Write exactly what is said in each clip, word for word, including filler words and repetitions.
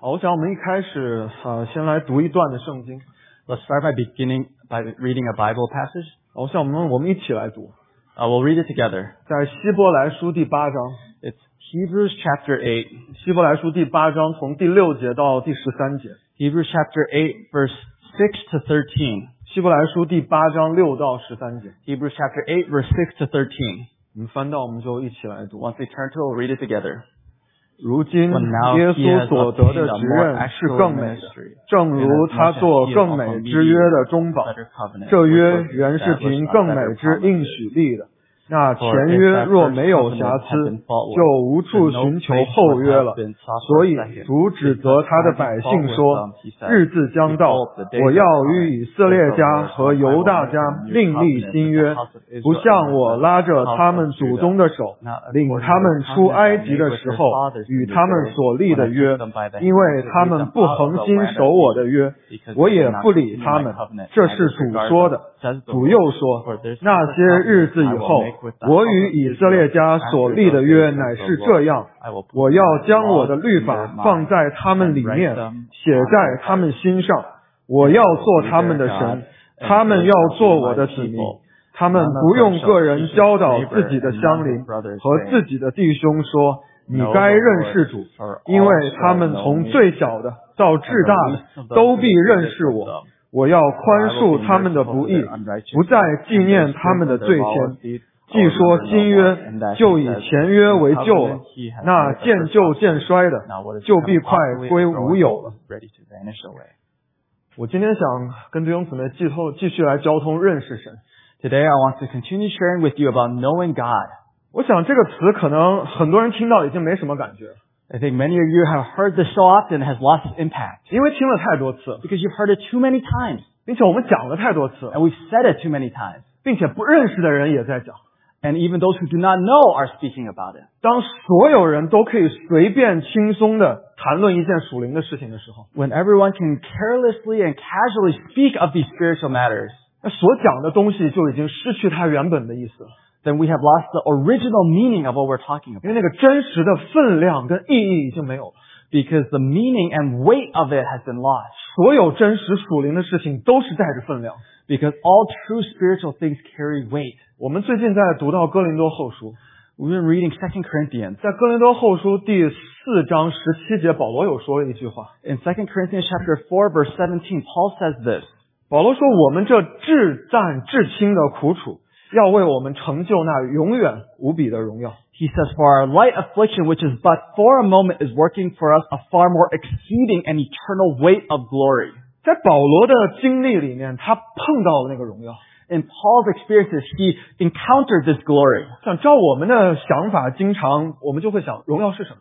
好，我想我们一开始呃先来读一段的圣经。 Let's start by beginning by reading a Bible passage. 好，我想我们我们一起来读， Uh, we'll read it together. 在希伯来书第八章， It's Hebrews chapter eight. 希伯来书第八章从第六节到第十三节。 Hebrews chapter eight, verse six to thirteen. 希伯来书第八章六到十三节。 Hebrews chapter eight, verse six to thirteen. 我们翻到我们就一起来读。 Once we turn to it, we'll read it together. 如今 But now 耶 he 稣 has 所得的 obtained a 职 more 任是 excellent 更美的， ministry, 正如他做更美之约的中保。 better covenant, 这 which 约 was 原是 established 凭 on 更 better 美之 promises. 应许立的。那 For 前 if 约 that 若 first 没有 covenant 瑕 had 疵， been faultless, 就无处 then no 寻求 place 后 would 约 have 了。 been sought 所 for a 以 second. 主指责他的百姓说： He said, 日子将到， Behold, the days 我 are 要 coming, 与以色列家和犹大家另立新约，不像我拉着他们祖宗的手，领他们出埃及的时候与他们所立的约，因为他们不恒心守我的约，我也不理他们。这是主说的。主又说：那些日子以后，我与以色列家所立的约乃是这样，我要将我的律法放在他们里面，写在他们心上，我要做他们的神，他们要做我的子民。他们不用个人教导自己的乡邻和自己的弟兄说，你该认识主，因为他们从最小的到至大的都必认识我。我要宽恕他们的不义，不再纪念他们的罪愆。既说新约，就以前约为旧了，那渐旧渐衰的，就必快归无有了。我今天想跟弟兄姊妹继后继续来交通认识神。 Today I want to continue sharing with you about knowing God. 我想这个词可能很多人听到已经没什么感觉了， I think many of you have heard this so often it has lost its impact 因为听了太多次， because you've heard it too many times 并且我们讲了太多次， and we've said it too many times. 并且不认识的人也在讲。 And even those who do not know are speaking about it. 当所有人都可以随便轻松的谈论一件属灵的事情的时候， When everyone can carelessly and casually speak of these spiritual matters, 那所讲的东西就已经失去它原本的意思了， then we have lost the original meaning of what we're talking 因 about. 为那个真实的分量跟意义已经没有了。 Because the meaning and weight of it has been lost. 所有真实属灵的事情都是带着分量。 Because all true spiritual things carry weight. 我们最近在读到哥林多后书， We've been reading Second Corinthians. 在哥林多后书第四章十七节，保罗有说了一句话。 In Second Corinthians chapter four, verse seventeen, Paul says this. 保罗说：“我们这至暂至轻的苦楚，要为我们成就那永远无比的荣耀。” He says, For our light affliction, which is but for a moment, is working for us a far more exceeding and eternal weight of glory. 在保罗的经历里面，他碰到了那个荣耀。 In Paul's experiences, he encountered this glory. 像照我们的想法，经常我们就会想，荣耀是什么？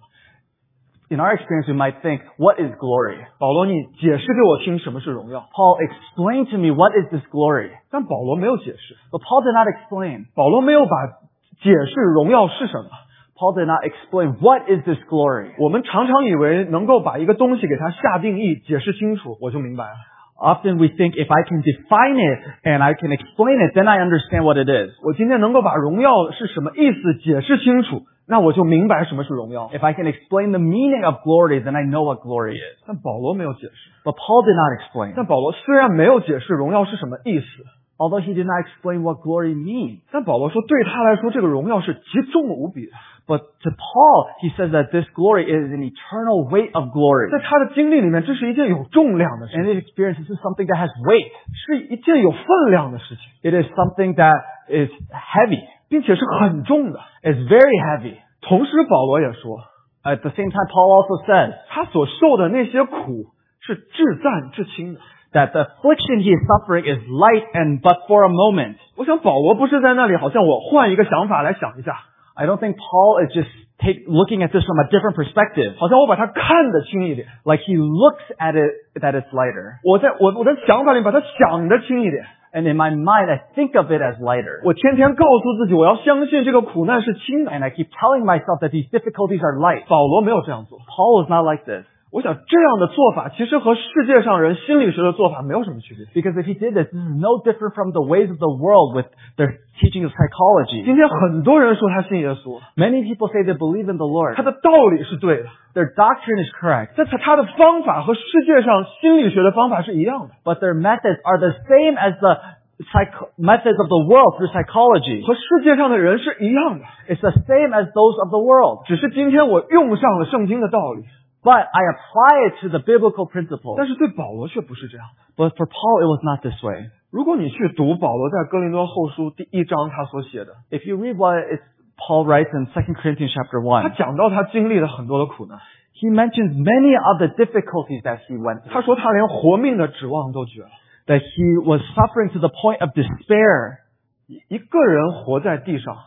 In our experience, we might think, what is glory? 保罗，你解释给我听什么是荣耀。 Paul explained to me, what is this glory? 但保罗没有解释， But Paul did not explain. 保罗没有把解释荣耀是什么。 Paul did not explain, what is this glory? 我们常常以为能够把一个东西给它下定义、解释清楚，我就明白了。 Often we think, if I can define it and I can explain it, then I understand what it is. 我今天能够把荣耀是什么意思解释清楚，那我就明白什么是荣耀。 If I can explain the meaning of glory, then I know what glory is. 但保罗没有解释。 But Paul did not explain. 但保罗虽然没有解释荣耀是什么意思， Although he did not explain what glory means. 但保罗说对他来说，这个荣耀是极重无比的。 But to Paul, he says that this glory is an eternal weight of glory. 在他的经历里面，这是一件有重量的事 In 情， his experience, this is something that has weight. 是一件有分量的事情， It is something that is heavy. 并且是很重的。 It's very heavy. 同时，保罗也说， At the same time, Paul also says 他所受的那些苦是至暂至轻的。 that the affliction he is suffering is light and but for a moment. 我想保罗不是在那里，好像我换一个想法来想一下， I don't think Paul is just take, looking at this from a different perspective. 好像我把它看得轻一点， Like he looks at it that it's lighter. 我在我我的想法里把它想得轻一点。 And in my mind, I think of it as lighter. 我天天告诉自己，我要相信这个苦难是轻的。 And I keep telling myself that these difficulties are light. 保罗没有这样做， Paul was not like this. 我想这样的做法其实和世界上人心理学的做法没有什么区别。 Because if he did this, this is no different from the ways of the world with their teaching of psychology. 今天很多人说他信耶稣， Many people say they believe in the Lord. 他的道理是对的， Their doctrine is correct, 但他他的方法和世界上心理学的方法是一样的， but their methods are the same as the psych- methods of the world through psychology. 和世界上的人是一样的， It's the same as those of the world. 只是今天我用上了圣经的道理， But I apply it to the biblical principles. 但是对保罗却不是这样。 But for Paul, it was not this way. 如果你去读保罗在哥林多后书第一章他所写的， If you read what it's, Paul writes in Second Corinthians chapter 他 one, 讲到他经历了很多的苦难， he mentions many of the difficulties that he went 他 through. 说他连活命的指望都绝了。 That he was suffering to the point of despair. 一个人活在地上，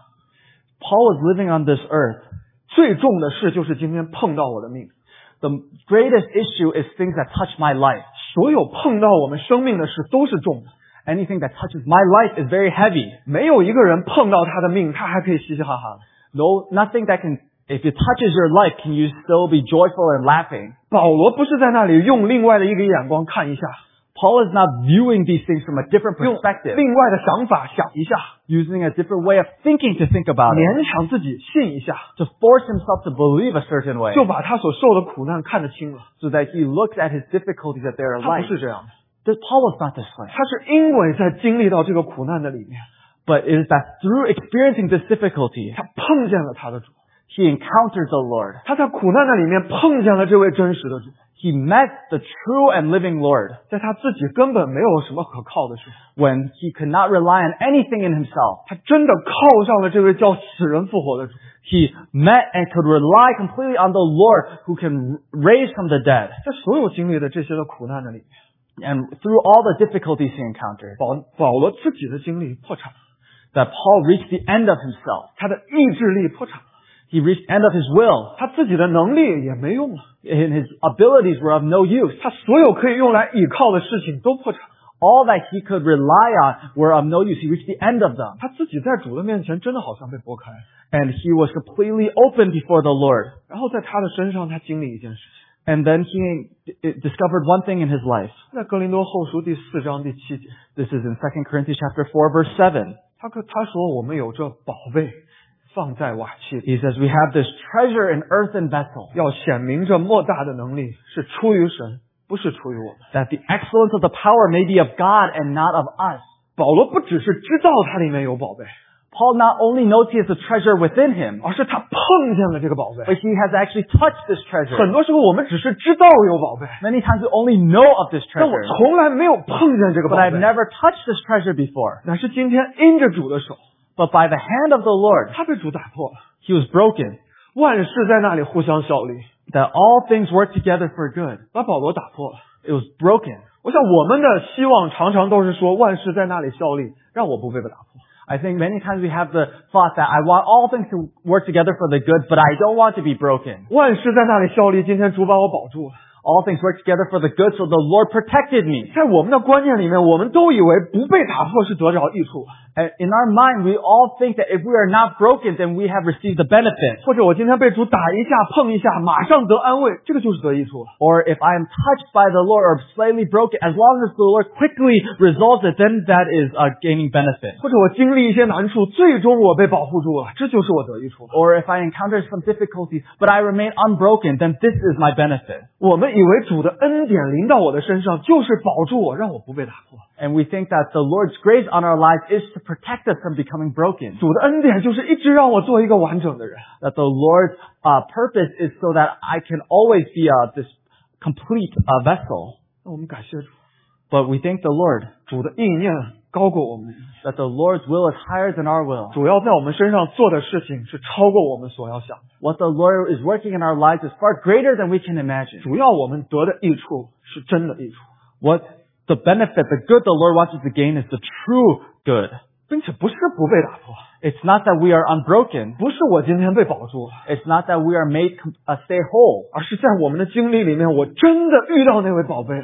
Paul was living on this earth. 最重的事就是今天碰到我的命。 The greatest issue is things that touch my life. 所有碰到我们生命的事都是重的， Anything that touches my life is very heavy. 没有一个人碰到他的命，他还可以嘻嘻哈哈的。 No, nothing that can, if it touches your life, can you still be joyful and laughing? 保罗不是在那里用另外的一个眼光看一下， Paul is not viewing these things from a different 用 perspective, 另外的想法想一下， using a different way of thinking to think about it, 勉强自己信一下， to force himself to believe a certain way, 就把他所受的苦难看得清了。 so that he looks at his difficulties that they're 他不 life. 是这样的， This Paul was not this way. 他是因为在经历到这个苦难的里面， But it is that through experiencing this difficulty, 他碰见了他的主， he encountered the Lord. 他在苦难的里面碰见了这位真实的主， He met the true and living Lord 在他自己根本没有什么可靠的时候， when he could not rely on anything in himself. 他真的靠上了这位叫死人复活的主。 He met and could rely completely on the Lord who can raise from the dead. 在所有经历的这些的苦难的里面， And through all the difficulties he encountered, 保保罗自己的经历破产了， that Paul reached the end of himself. 他的意志力破产了， He reached the end of his will. 他自己的能力也没用了， And his abilities were of no use. 他所有可以用来倚靠的事情都破产了， All that he could rely on were of no use. He reached the end of them. 他自己在主的面前真的好像被拨开了。 And he was completely open before the Lord. 然后在他的身上，他经历一件事情， And then he discovered one thing in his life. 在哥林多后书第四章第七节， This is in Second Corinthians chapter four, verse seven. 他可他说我们有这宝贝放在瓦器里， He says, we have this treasure in earthen vessel, 要显明这莫大的能力是出于神，不是出于我们。 that the excellence of the power may be of God and not of us. 保罗不只是知道它里面有宝贝， Paul not only knows he has a treasure within him, 而是他碰见了这个宝贝。 but he has actually touched this 很 treasure. 多时候我们只是知道有宝贝， Many times we only know of this 但我 treasure, 从来没有碰见这个宝 but I've 贝。 never touched this treasure before. 乃是今天因着主的手， But by the hand of the Lord, 他被主打破了， he was broken, 万事在那里互相效力， that all things work together for good. 把保罗打破了。 It was broken. 我想我们的希望常常都是说万事在那里效力，让我不被打破。 I think many times we have the thought that I want all things to work together for the good, but I don't want to be broken. 万事在那里效力，今天主把我保住了。 All things work together for the good, so the Lord protected me. 在我们的观念里面，我们都以为不被打破是得着益处， And in our mind, we all think that if we are not broken, then we have received the benefit. 或者我今天被主打一下、碰一下，马上得安慰，这个就是得益处了。 Or if I am touched by the Lord or slightly broken, as long as the Lord quickly resolves it, then that is uh, gaining benefit. 或者我经历一些难处，最终我被保护住了，这就是我得益处了。 Or if I encounter some difficulties, but I remain unbroken, then this is my benefit. 我们以为主的恩典临到我的身上，就是保住我，让我不被打破。 And we think that the Lord's grace on our lives is to protect us from becoming broken. 主的恩典就是一直让我做一个完整的人。 That the Lord's uh, purpose is so that I can always be uh, this complete uh, vessel. 那我们感谢主， But we thank the Lord 主的意念高过我们的意念， that the Lord's will is higher than our will. 主要在我们身上做的事情是超过我们所要想的。 What the Lord is working in our lives is far greater than we can imagine. 主要我们得的益处是真的益处， What the benefit, the good the Lord wants us to gain is the true good. 并且不是不被打破， It's not that we are unbroken. 不是我今天被保住了， It's not that we are made com- uh, stay whole. 而是在我们的经历里面，我真的遇到那位宝贝了。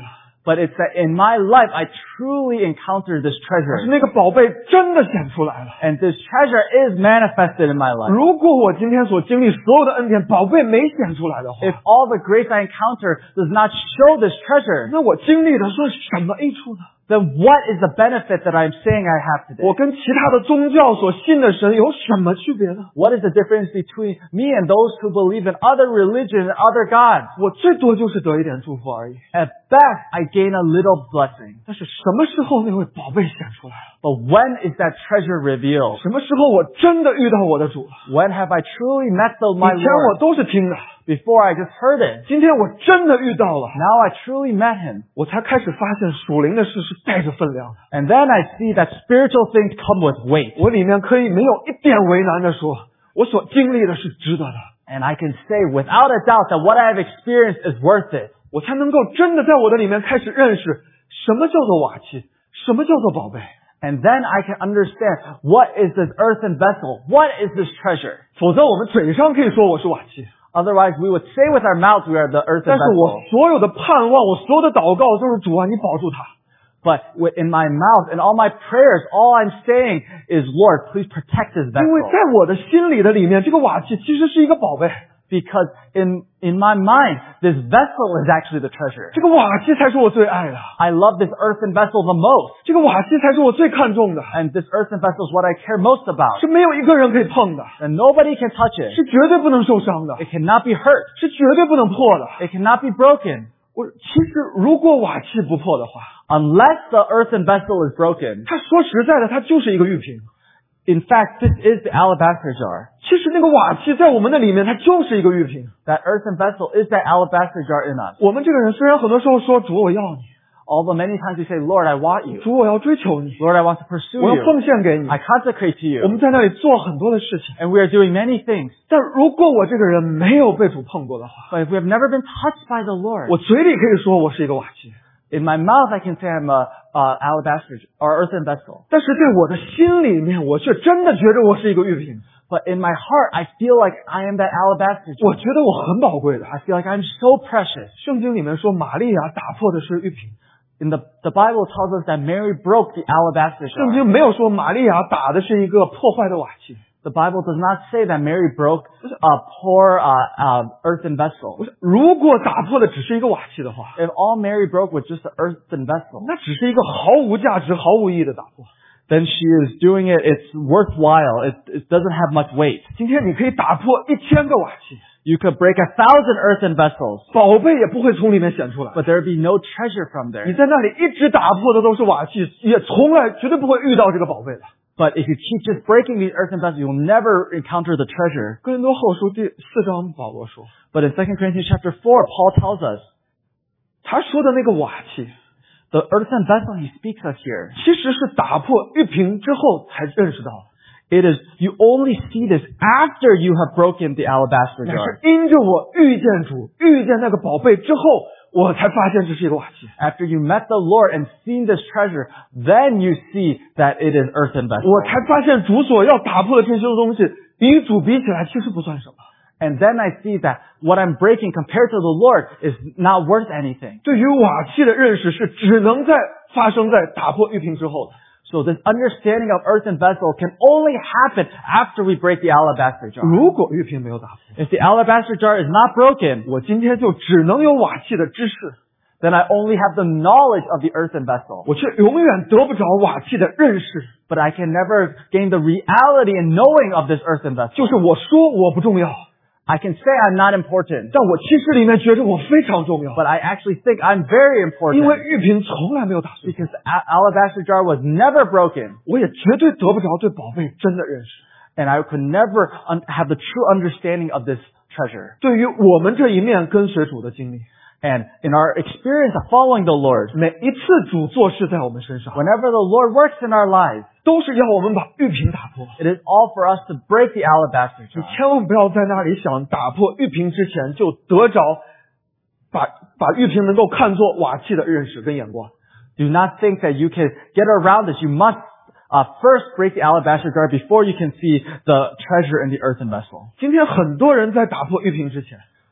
But it's that in my life, I truly encountered this 而是 treasure. 那个宝贝真的显出来了。 And this treasure is manifested in my life. 如果我今天所经历所有的恩典，宝贝没显出来的话， If all the grace I encounter does not show this treasure, 那我经历的是什么益处呢？ then what is the benefit that I'm saying I have today? 我跟其他的宗教所信的神有什么区别呢？ What is the difference between me and those who believe in other religions and other gods? 我最多就是得一点祝福而已。 At best, I gain a little blessing. 但是什么时候那位宝贝显出来了？ But when is that treasure revealed? 什么时候我真的遇到我的主了？ When have I truly met the, my 以前我 Lord? 都是听的， Before I just heard it. 今天我真的遇到了， Now I truly met Him. 我才开始发现属灵的事是带着分量的。 And then I see that spiritual things come with weight. 我里面可以没有一点为难的说，我所经历的是值得的， And I can say without a doubt that what I have experienced is worth it. 我才能够真的在我的里面开始认识什么叫做瓦器，什么叫做宝贝。 And then I can understand what is this earthen vessel? What is this treasure? 否则我们嘴上可以说我是瓦器， Otherwise, we would say with our mouths we are the earthen 但是 vessel. 我所有的盼望，我所有的祷告都是主啊，你保住它。 But with- in my mouth and all my prayers, all I'm saying is, Lord, please protect this 因为 vessel. 在我的心里的里面，这个瓦器其实是一个宝贝， Because in, in my mind, this vessel is actually the treasure. 这个瓦器才是我最爱的， I love this earthen vessel the most. 这个瓦器才是我最看重的， And this earthen vessel is what I care most about. 是没有一个人可以碰的， And nobody can touch it. 是绝对不能受伤的， It cannot be hurt. 是绝对不能破的。 It cannot be broken. 我其实如果瓦器不破的话， Unless the earthen vessel is broken. 它说实在的，它就是一个玉瓶。 In fact, this is the alabaster jar. 其实那个瓦器在我们的里面，它就是一个玉瓶。 That earthen vessel is that alabaster jar in us. 我们这个人虽然很多时候说主我要你， Although many times we say, Lord, I want you. 主我要追求你， Lord, I want to pursue 我要 you. 奉献给你， I consecrate to 我 you. 们在那里做很多的事情。 And we are doing many things. 但如果我这个人没有被主碰过的话， But if we have never been touched by the Lord, 我嘴里可以说我是一个瓦器， in my mouth I can say I'm a, a alabaster or earthen vessel. 但是在我的心里面，我却真的觉得我是一个玉瓶。 But in my heart, I feel like I am that alabaster 我 jar. 觉得我很宝贵的。 I feel like I'm so precious. 圣经里面说，玛利亚打破的是玉瓶， In the, the Bible tells us that Mary broke the alabaster 圣 jar. 经没有说玛利亚打的是一个破坏的瓦器。 The Bible does not say that Mary broke a poor uh, uh, earthen vessel. 如果打破的只是一个瓦器的话， If all Mary broke was just an earthen vessel, 那只是一个毫无价值、毫无意义的打破。 then she is doing it, it's worthwhile. It, it doesn't have much weight. 今天你可以打破一千个瓦器， You could break a thousand earthen vessels, 宝贝也不会从里面显出来。 but there would be no treasure from 你 there. 在那里一直打破的都是瓦器，也从来绝对不会遇到这个宝贝的。 But if you keep just breaking these earthen vessels, you'll never encounter the treasure. 哥林多后书第四章保罗说， But in Second Corinthians chapter four, Paul tells us, 他说的那个瓦器， the earthen vessel he speaks of here, 其实是打破玉瓶之后才认识到的。 it is, you only see this after you have broken the alabaster 乃 jar. 是因着我遇见主，遇见那个宝贝之后，我才发现这是一个瓦器。 After you met the Lord and seen this treasure, then you see that it is earthen vessel. 我才发现主所要打破的这些东西，与主比起来其实不算什么。 And then I see that what I'm breaking compared to the Lord is not worth anything. 对于瓦器的认识是只能在发生在打破玉瓶之后的。 So this understanding of earthen vessel can only happen after we break the alabaster jar. 如果玉瓶没有打破， If the alabaster jar is not broken, 我今天就只能有瓦器的知识， then I only have the knowledge of the earthen vessel. 我却永远得不着瓦器的认识。 But I can never gain the reality and knowing of this earthen 就 vessel. 是我说我不重要， I can say I'm not important, 但我其实里面觉得我非常重要， but I actually think I'm very 因为 important 玉瓶从来没有打碎， because the a- alabaster jar was never broken. 我也绝对得不着对宝贝真的认识。 And I could never un- have the true understanding of this treasure. 对于我们这一面跟随主的经历， And in our experience of following the Lord, 每一次主做事在我们身上， whenever the Lord works in our lives, 都是要我们把玉瓶打破。 it is all for us to break the alabaster 你 jar. 千万不要在那里想打破玉瓶之前就得着把把玉瓶能够看作瓦器的认识跟眼光。 Do not think that you can get around this. You must uh, first break the alabaster jar before you can see the treasure in the earthen vessel. 今天很多人在打破玉瓶之前，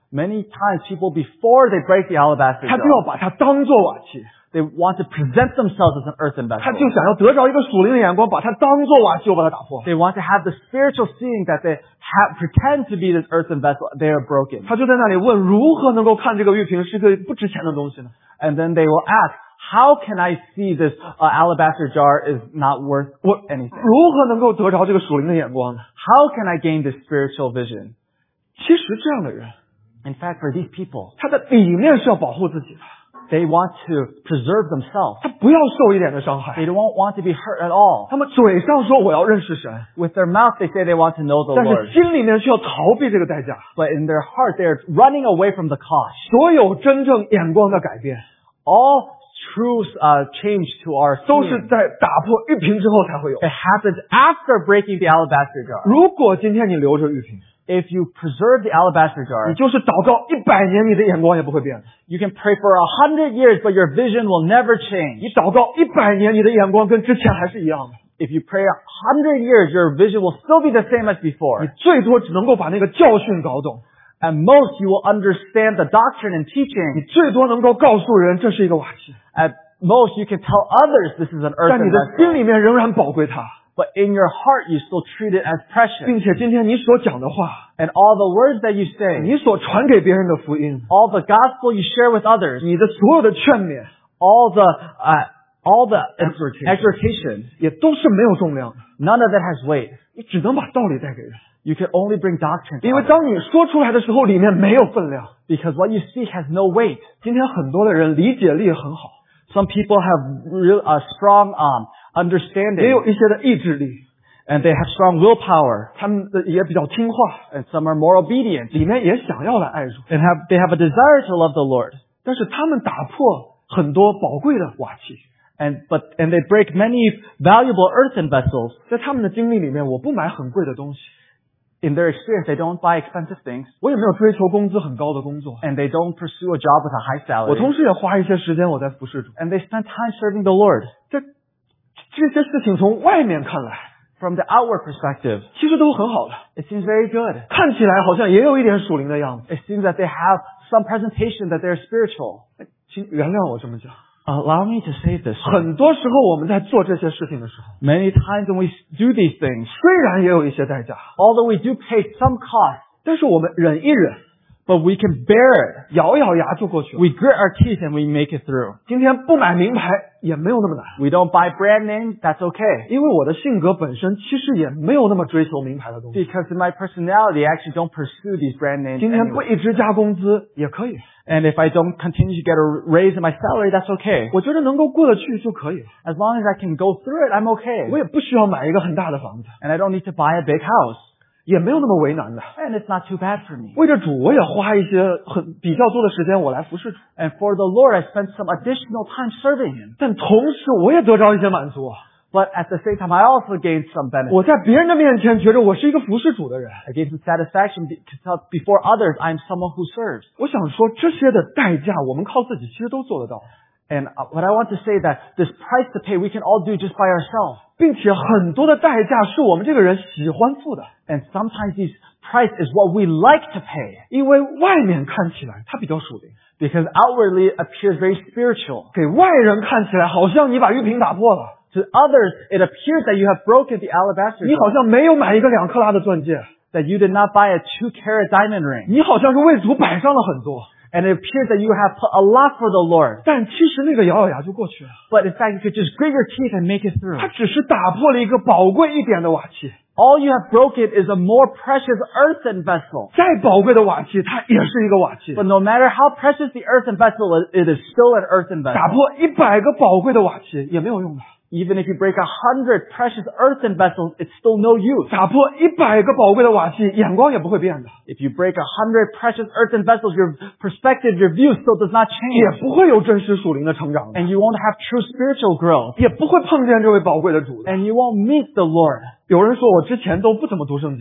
Many times people, before they break the alabaster 他就要 jar, 把它当作瓦器， they want to present themselves as an earthen 他 vessel. 就想要得着一个属灵的眼光，把它当作瓦器，我把它打破。 They want to have the spiritual seeing that they have, pretend to be this earthen vessel. They are broken. 他就在那里问，如何能够看这个玉瓶是个不值钱的东西呢？ And then they will ask, how can I see this uh, alabaster jar is not worth 我 anything? 如何能够得着这个属灵的眼光呢？ How can I gain this spiritual vision? 其实这样的人， In fact, for these people, 他的里面是要保护自己的， they want to preserve themselves. 他不要受一点的伤害。 They don't want to be hurt at all. 他们嘴上说我要认识神， With their mouth, they say they want to know the 但 Lord. 是心里面却要逃避这个代价。 But in their heart, they're running away from the cost. 所有真正眼光的改变， All true uh, change to our 都是 seeing, 在打破玉瓶之后才会有。 it happens after breaking the alabaster jar. 如果今天你留着玉瓶， If you preserve the alabaster 你 jar, 就是祷告一百年，你的眼光也不会变。 you can pray for a hundred years, but your vision will never 你 change. 祷告一百年，你的眼光跟之前还是一样的。 If you pray a hundred years, your vision will still be the same as 你 before. 最多只能够把那个教训搞懂， At most, you will understand the doctrine and 你 teaching. 最多能够告诉人这是一个瓦器， At most, you can tell others this is an 但 earthen 你的心 vessel. 里面仍然宝贵它， But in your heart, you still treat it as precious. 并且今天你所讲的话， And all the words that you say, 你所传给别人的福音， all the gospel you share with others, 你的所有的劝勉， all the uh, all the Exhortation. exhortation, 也都是没有重量的。 none of it has weight. 你只能把道理带给人， You can only bring doctrine to 因为 others, 当你说出来的时候，里面没有分量。 because what you speak has no weight. 今天很多的人理解力很好， Some people have real a strong um 也 understanding, 有一些的意志力， and they have strong willpower, 他们的也比较听话， and some are more obedient, 里面也想要来爱主， and have they have a desire to love the Lord. 但是他们打破很多宝贵的瓦器。 And but and they break many valuable earthen vessels. 在他们的经历里面，我不买很贵的东西， In their experience, they don't buy expensive things, 我也没有追求工资很高的工作， and they don't pursue a job with a high 我 salary. 同时也花一些时间我在服侍主。 And they spend time serving the Lord. 这这些事情从外面看来， From the outward perspective, 其实都很好的， it seems very good. 看起来好像也有一点属灵的样子。 It seems that they have some presentation that they're spiritual. 请原谅我这么讲， Allow me to say this. 很多时候我们在做这些事情的时候， Many times when we do these things, 虽然也有一些代价， although we do pay some cost, 但是我们忍一忍， but we can bear it. 咬咬牙就过去了。 We grit our teeth and we make it through. 今天不买名牌也没有那么难， We don't buy brand names, that's okay. 因为我的性格本身其实也没有那么追求名牌的东西。 Because in my personality, I actually don't pursue these brand names 今天不 anyway. 一直加工资也可以， And if I don't continue to get a raise in my salary, that's okay. 我觉得能够过得去就可以了。 As long as I can go through it, I'm 我 okay. 也不需要买一个很大的房子， And I don't need to buy a big house. 也没有那么为难的。 And it's not too bad for me. 为着主，我也花一些很比较多的时间我来服侍主， And for the Lord, I spend some additional time serving Him. 但同时我也得着一些满足。 But at the same time, I also gain some benefit. 我在别人的面前觉得我是一个服侍主的人。 I gain some satisfaction be- to tell before others I'm someone who serves. 我想说，这些的代价，我们靠自己其实都做得到， And uh, what I want to say that this price to pay, we can all do just by ourselves. 并且很多的代价是我们这个人喜欢付的， And sometimes these price is what we like to pay 因为外面看起来它比较属灵， because outwardly it appears very spiritual. 给外人看起来好像你把玉瓶打破了， To others, it appears that you have broken the alabaster 你好 jar, 像没有买一个两克拉的钻戒， that you did not buy a two-carat diamond ring. 你好像是为主摆上了很多， And it appears that you have put a lot for the Lord. 但其实那个咬咬牙就过去了， But in fact, you could just grit your teeth and make it through. 它只是打破了一个宝贵一点的瓦器， All you have broken is a more precious earthen vessel. 再宝贵的瓦器，它也是一个瓦器。 But no matter how precious the earthen vessel is, it is still an earthen 打 vessel. 破一百个宝贵的瓦器也没有用的， Even if you break a hundred precious earthen vessels, it's still no use. 打破一百个宝贵的瓦器，眼光也不会变的， If you break a hundred precious earthen vessels, your perspective, your view still does not 也 change. 不会有真实属灵的成长的， And you won't have true spiritual growth. 也不会碰见这位宝贵的主的。 And you won't meet the Lord. 有人说我之前都不怎么读圣经，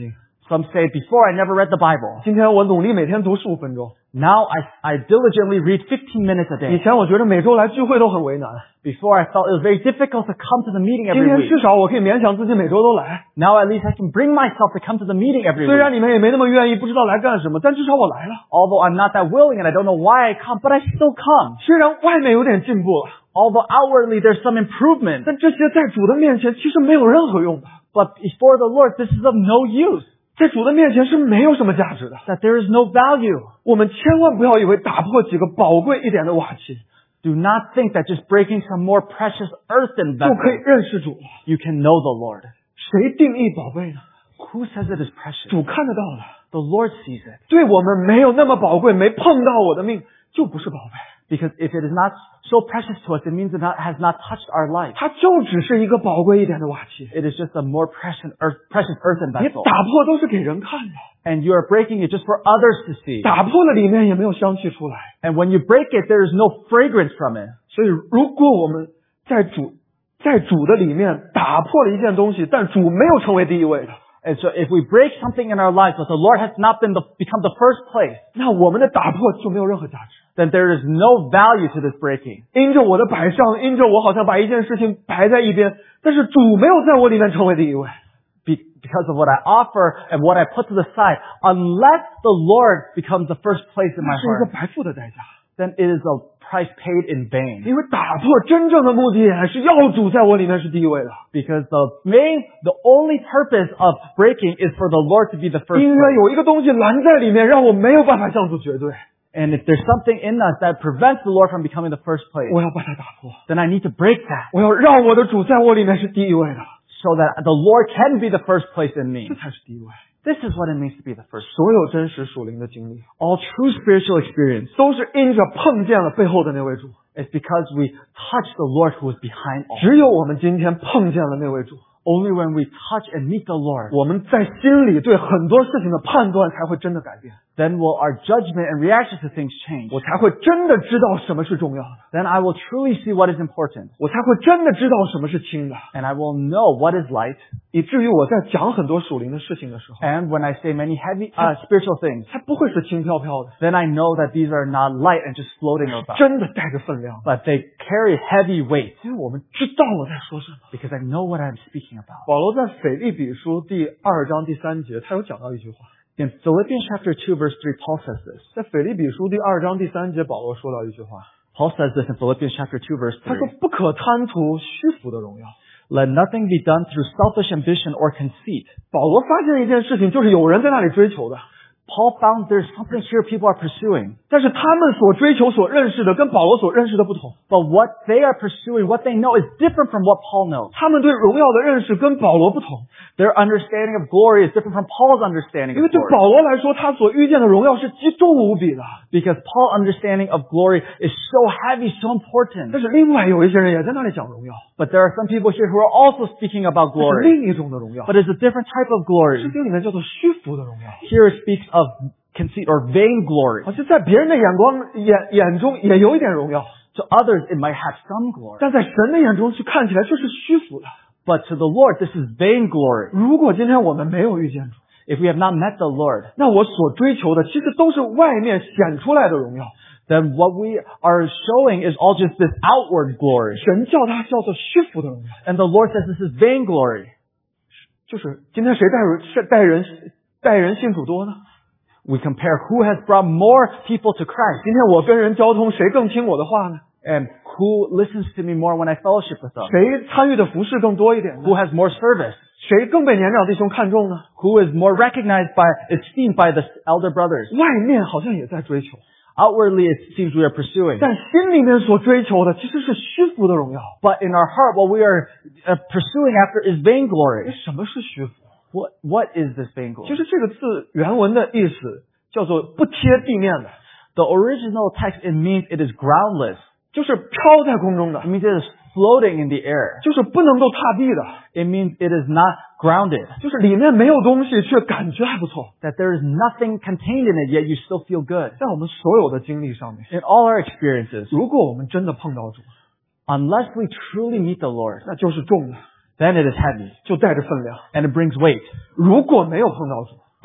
Some say, before I never read the Bible. 今天我努力每天读十五分钟。 Now I, I diligently read fifteen minutes a 以 day. 前我觉得每周来聚会都很为难。 Before I felt it was very difficult to come to the meeting 今 every 天 week. 至少我可以勉强自己每周都来。 Now at least I can bring myself to come to the meeting every 虽 week. 然你们也没那么愿意，不知道来干什么，但至少我来了。 Although I'm not that willing and I don't know why I come, but I still come. 虽然外面有点进步了， Although outwardly there's some improvement, 但这些在主的面前其实没有任何用的。 but before the Lord this is of no use. 在主的面前是没有什么价值的。 That there is no value. 我们千万不要以为打破几个宝贵一点的瓦器 Do not think that just breaking some more precious earthen 就可以 vessels, 认识主了。 you can know the Lord. 谁定义宝贝呢？ Who says it is precious? 主看得到的。 The Lord sees it. 对我们没有那么宝贵，没碰到我的命，就不是宝贝。 Because if it is not so precious to us, it means it not, has not touched our life. 它就只是一个宝贵一点的瓦器， It is just a more precious, earth, precious earthen 你 vessel. 打破都是给人看的， And you are breaking it just for others to see. 打破了里面也没有香气出来。 And when you break it, there is no fragrance from it. 所以，如果我们在主在主的里面打破了一件东西，但主没有成为第一位的， And so if we break something in our lives, but the Lord has not been the, become the first place, 那我们的打破就没有任何价值。 then there is no value to this breaking. 因着我的摆上，因着我好像把一件事情摆在一边，但是主没有在我里面成为第一位。 Be, because of what I offer and what I put to the side, unless the Lord becomes the first place in 那 my 是一个 heart, 白付的代价。 then it is a price paid in vain. 因为打破真正的目的还是要主在我里面是第一位的。 Because the main, the only purpose of breaking is for the Lord to be the first 因为 place. 有一个东西拦在里面，让我没有办法向主绝对， And if there's something in us that prevents the Lord from becoming the first place, 我要把它打破， then I need to break that 我要让我的主在我里面是第一位的， so that the Lord can be the first place in me. 这才是第一位。 This is what it means to be the first. 所有真实属灵的经历， All true spiritual experience 都是因着碰见了背后的那位主。 is because we touch the Lord who is behind all. 只有我们今天碰见了那位主， Only when we touch and meet the Lord, 我们在心里对很多事情的判断才会真的改变， then will our judgment and reaction to things change. 我才会真的知道什么是重要的， Then I will truly see what is important. 我才会真的知道什么是轻的， And I will know what is light. 以至于我在讲很多属灵的事情的时候， And when I say many heavy, uh, spiritual things, 它不会是轻飘飘的， then I know that these are not light and just floating about, 真的带着分量， but they carry heavy weight 因为我们知道我在说什么。 because I know what I'm speaking about. 保罗在腓立比书第二章第三节，他有讲到一句话， In Philippians chapter two verse three, Paul says this. 在腓立比书第二章第三节，保罗说到一句话， Paul says this in Philippians chapter two verse 他说 three. 不可贪图虚浮的荣耀。 Let nothing be done through selfish ambition or conceit. 保罗发现一件事情，就是有人在那里追求的， Paul found there's something here people are pursuing. 但是他们所追求、所认识的跟保罗所认识的不同。 But what they are pursuing, what they know is different from what Paul knows. 他们对荣耀的认识跟保罗不同， Their understanding of glory is different from Paul's understanding 因为 of 对 glory. 保罗来说，他所遇见的荣耀是极重无比的。 Because Paul's understanding of glory is so heavy, so important. 但是另外有一些人也在那里讲荣耀， But there are some people here who are also speaking about 这是 glory. 另一种的荣耀， But it's a different type of glory. 圣经里面叫做虚浮的荣耀。 Here it speaks of conceit or vain glory. 好像在别人的眼光眼眼中也有一点荣耀， To others, it might have some glory. 但在神的眼中去看起来就是虚浮的。 But to the Lord, this is vain glory. 如果今天我们没有遇见主， If we have not met the Lord, 那我所追求的其实都是外面显出来的荣耀。 then what we are showing is all just this outward glory. 神叫它叫做虚浮的荣耀， And the Lord says this is vain glory. 就是今天谁带人是带人带人信主多呢？ We compare who has brought more people to Christ 今天我跟人交通，谁更听我的话呢？ and who listens to me more when I fellowship with them. 谁参与的服饰更多一点呢？ Who has more service? 谁更被年长弟兄看重呢？ Who is more recognized by, esteemed by the elder brothers? 外面好像也在追求， Outwardly, it seems we are pursuing. 但心里面所追求的其实是虚浮的荣耀。 But in our heart, what we are uh, pursuing after is vain glory. 什么是虚浮？ What, what is this vain 其 glory? 实这个字原文的意思叫做不贴地面的， The original text, it means it is groundless. 就是飘在空中的 It，means it is floating in the air. 就是不能够踏地的， It means it is not grounded. 就是里面没有东西，却感觉还不错。 That there is nothing contained in it, yet you still feel good. 在我们所有的经历上面， In all our experiences, 如果我们真的碰到主， unless we truly meet the Lord, 那就是重的， then it is heavy 就带着分量； and it brings weight. 如果没有碰到主，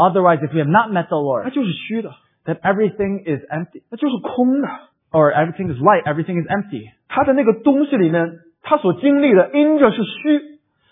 Otherwise, if we have not met the 它 Lord, 就是虚的， then everything is empty. 那就是空的。 Or everything is light, everything is empty. 他的那个东西里面，他所经历的因着是虚，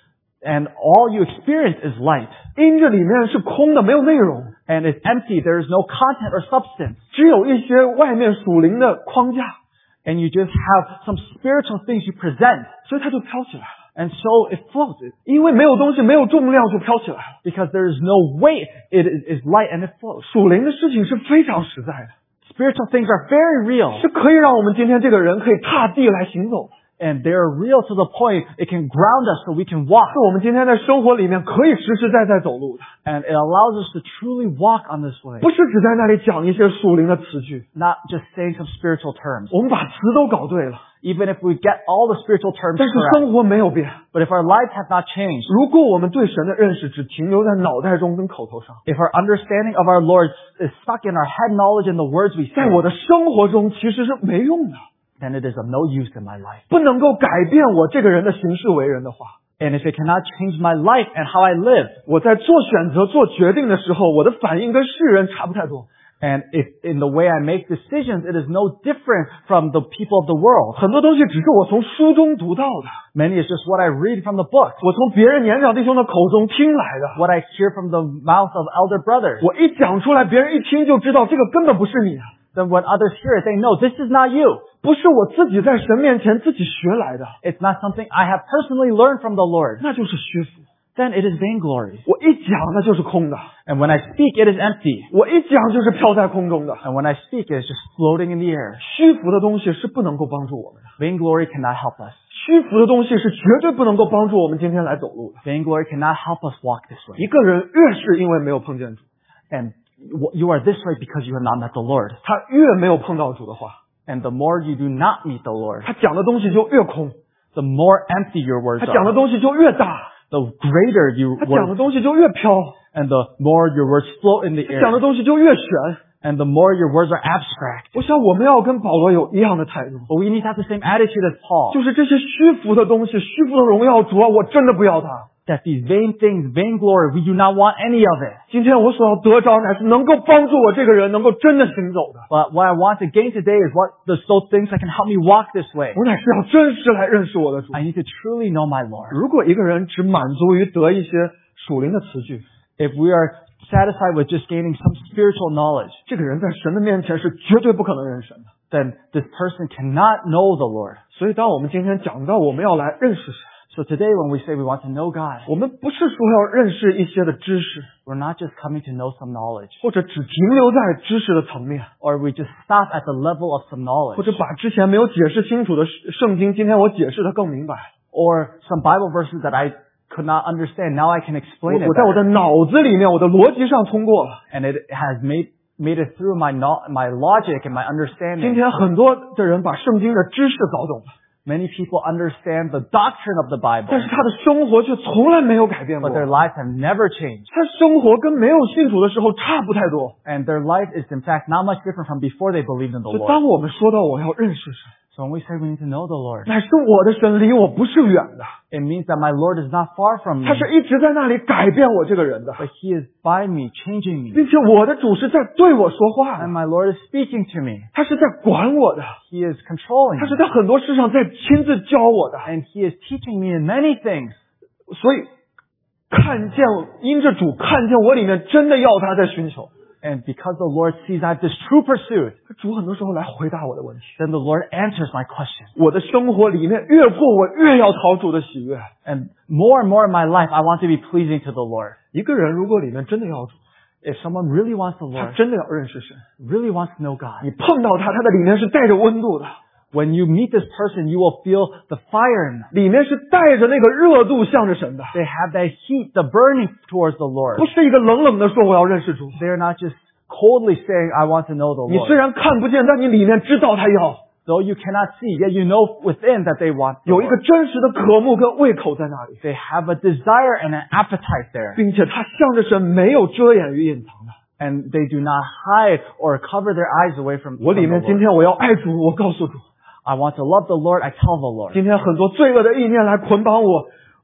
And all you experience is light. 因着里面是空的，没有内容， And it's empty. There is no content or substance. 只有一些外面属灵的框架， And you just have some spiritual things you present. 所以它就飘起来了。 And so it floats. 因为没有东西，没有重量，就飘起来了。 Because there is no weight. It is, is light and it floats. 属灵的事情是非常实在的， Spiritual things are very real. 是可以让我们今天这个人可以踏地来行走， And they're real to the point it can ground us so we can walk. 是我们今天在生活里面可以实实在在走路的， And it allows us to truly walk on this way. 不是只在那里讲一些属灵的词句， Not just saying some spiritual terms. 我们把词都搞对了， Even if we get all the spiritual terms 但是 correct. 生活没有变。 But if our lives have not changed, 如果我们对神的认识只停留在脑袋中跟口头上， if our understanding of our Lord is stuck in our head knowledge and the words we 在 say, 我的生活中其实是没用的， then it is of no use in my life. 不能够改变我这个人的行事为人的话， And if it cannot change my life and how I live, 我在做选择、做决定的时候，我的反应跟世人差不太多。 and if in the way I make decisions, it is no different from the people of the world. 很多东西只是我从书中读到的， Many is just what I read from the books, 我从别人年长弟兄的口中听来的。 what I hear from the mouth of elder brothers. 我一讲出来，别人一听就知道这个根本不是你啊， Then when others hear it, they know this is not you. 不是我自己在神面前自己学来的， It's not something I have personally learned from the Lord. 那就是虚浮。 Then it is vainglory. 我一讲那就是空的， And when I speak, it is empty. 我一讲就是飘在空中的。 And when I speak, it is just floating in the air. 虚浮的东西是不能够帮助我们的， Vainglory cannot help us. 虚浮的东西是绝对不能够帮助我们今天来走路的。 Vainglory cannot help us walk this way. 一个人越是因为没有碰见主， And you are this way because you have not met the Lord. 他越没有碰到主的话， And the more you do not meet the Lord, 他讲的东西就越空， the more empty your words 他讲的 are. 东西就越大， The greater you 他讲的 words, 东西就越飘， and the more your words float in the 他讲的 air. 东西就越玄。 And the more your words are abstract. 我想我们要跟保罗有一样的态度， But we need to have the same attitude as Paul. 就是这些虚浮的东西、虚浮的荣耀，主啊，我真的不要它。 That these vain things, vainglory, we do not want any of it. 今天我所要得着，乃是能够帮助我这个人能够真的行走的。 But what I want to gain today is what those those things that can help me walk this way. 我乃是要真实来认识我的主。 I need to truly know my Lord. 如果一个人只满足于得一些属灵的词句， If we are satisfied with just gaining some spiritual knowledge, 这个人在神的面前是绝对不可能认神的。 then this person cannot know the Lord. 所以，当我们今天讲到我们要来认识神， So today when we say we want to know God, 我们不是说要认识一些的知识， we're not just coming to know some knowledge, 或者只停留在知识的层面， or we just stop at the level of some 或 knowledge, 者把之前没有解释清楚的圣经，今天我解释的更明白。 or some Bible verses that I could not understand. Now I can 我 explain it 我在我 better. 的脑子里面，我的逻辑上通过了。 And it has made made it through my no, my logic and my 今 understanding. 天很多的人把圣经的知识搞懂了， Many people understand the doctrine of the Bible, 但是他的生活却从来没有改变过 but。their lives have never changed. 他生活跟没有信主的时候差不太多。 And their life is in fact not much different from before they believed in the 所以 Lord. 当我们说到我要认识神， So when we say we need to know the Lord, 乃是我的神离我不是远的， it means that my Lord is not far from me, 他是一直在那里改变我这个人的， but He is by me, changing me. 并且我的主是在对我说话 And 的， my Lord is speaking to me. 他是在管我的， He is controlling 他是 me. 在很多事上在亲自教我的。 And He is teaching me in many things. 所以看见因着主看见我里面真的要他在寻求， And because the Lord sees I have this true pursuit, 主很多时候来回答我的问题。 then the Lord answers my question. 我的生活里面越过我越要讨主的喜悦。 And more and more in my life, I want to be pleasing to the Lord. 一个人如果里面真的要主， If someone really wants the 他 Lord, 真的要认识神， really wants to know God, 你碰到他，他的里面是带着温度的， when you meet this person, you will feel the fire in them. 里面是带着那个热度向着神的， They have that heat, the burning towards the 不 Lord. 是一个冷冷的说我要认识主。 They're not just coldly saying, I want to know the 你虽 Lord. 然看不见，但你里面知道他要 Though you cannot see, yet you know within that they want the 有一个 Lord. 真实的渴慕跟胃口在那里， They have a desire and an appetite there. 并且他向着神没有遮掩与隐藏的。 And they do not hide or cover their eyes away from, 我 from 里 the 面今 Lord. 天我要爱主，我告诉主， I want to love the Lord, I tell the Lord. 今天很多罪恶的意念来捆绑我，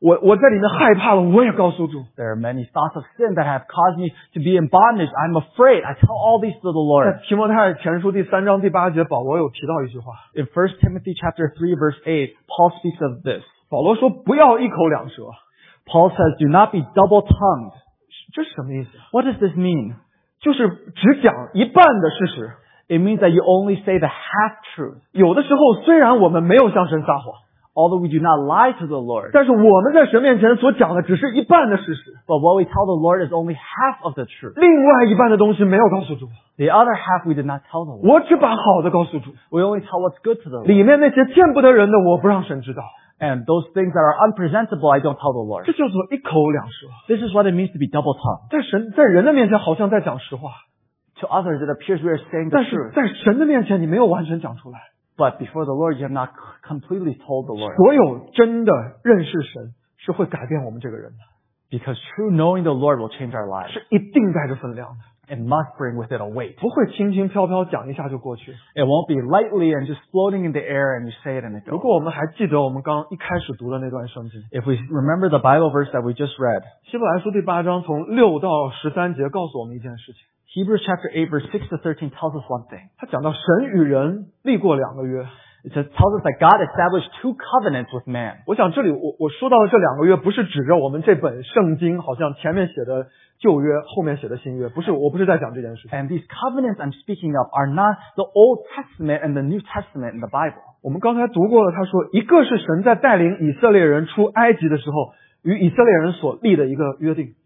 我我在里面害怕了，我也告诉主。 There are many thoughts of sin that have caused me to be in bondage. I'm afraid. I tell all these to the 在 Lord. 提摩太前书第三章第八节，保罗有提到一句话， In First Timothy chapter three verse eight, Paul speaks of this. 保罗说不要一口两舌， Paul says, do not be double-tongued. 这是什么意思？ What does this mean? 就是只讲一半的事实。 It means that you only say the half-truth. 有的时候虽然我们没有向神撒谎， Although we do not lie to the Lord, 但是我们在神面前所讲的只是一半的事实， but what we tell the Lord is only half of the truth. 另外一半的东西没有告诉主。 The other half we did not tell the Lord. 我只把好的告诉主， We only tell what's good to the Lord. 里面那些见不得人的，我不让神知道。 And those things that are unpresentable, I don't tell the Lord. 这叫做一口两舌。 This is what it means to be double-tongued. 在神在人的面前好像在讲实话， To others, it appears we are saying the 但是 truth. 在神的面前你没有完全讲出来。 But before the Lord, you have not completely told the Lord. 所有真的认识神是会改变我们这个人的， Because true knowing the Lord will change our lives. 是一定带着分量的， It must bring with it a weight. 不会轻轻飘飘讲一下就过去。 It won't be lightly and just floating in the air and you say it and it 如 goes. 果我们还记得我们刚一开始读的那段圣经， If we remember the Bible verse that we just read, 希伯来书第八章从六到十三节告诉我们一件事情， Hebrews chapter eight verse six to thirteen tells us one thing. 他讲到神与人立过两个约。 It says, tells us that God established two covenants with man. 我想这里我我说到的这两个约，不是指着我们这本圣经，好像前面写的旧约，后面写的新约，不是，我不是在讲这件事情。 And these covenants I'm speaking of are not the Old Testament and the New Testament in the Bible. 我们刚才读过了，他说一个是神在带领以色列人出埃及的时候与以色列人所立的一个约定。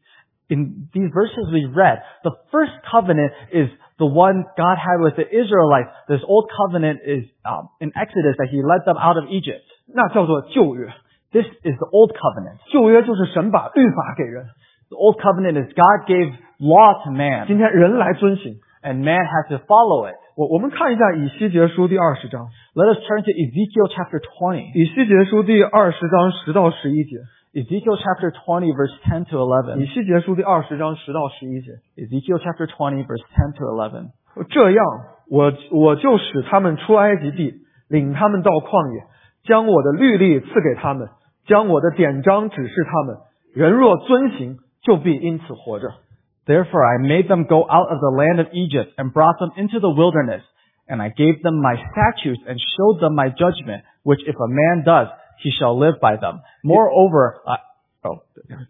In these verses we read, the first covenant is the one God had with the Israelites. This old covenant is um, in Exodus that He led them out of Egypt. 那叫做旧约。 This is the old covenant. 旧约就是神把律法给人， The old covenant is God gave law to man, 今天人来遵行。 and man has to follow it. 我我们看一下以西结书第二十章， Let us turn to Ezekiel chapter twenty. 以西结书第二十章十到十一节， Ezekiel chapter twenty verse ten to 以 eleven. 西结书第二十章十到十一节。 Ezekiel chapter twenty verse ten to eleven. 这样，我我就使他们出埃及地，领他们到旷野，将我的律例赐给他们，将我的典章指示他们。人若遵行，就必因此活着。 Therefore I made them go out of the land of Egypt and brought them into the wilderness, and I gave them my statutes and showed them my judgment, which if a man does, he shall live by them. Moreover, I, oh,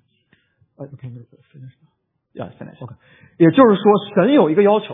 Okay, finish. yeah, finish. Okay. 也就是说，神有一个要求，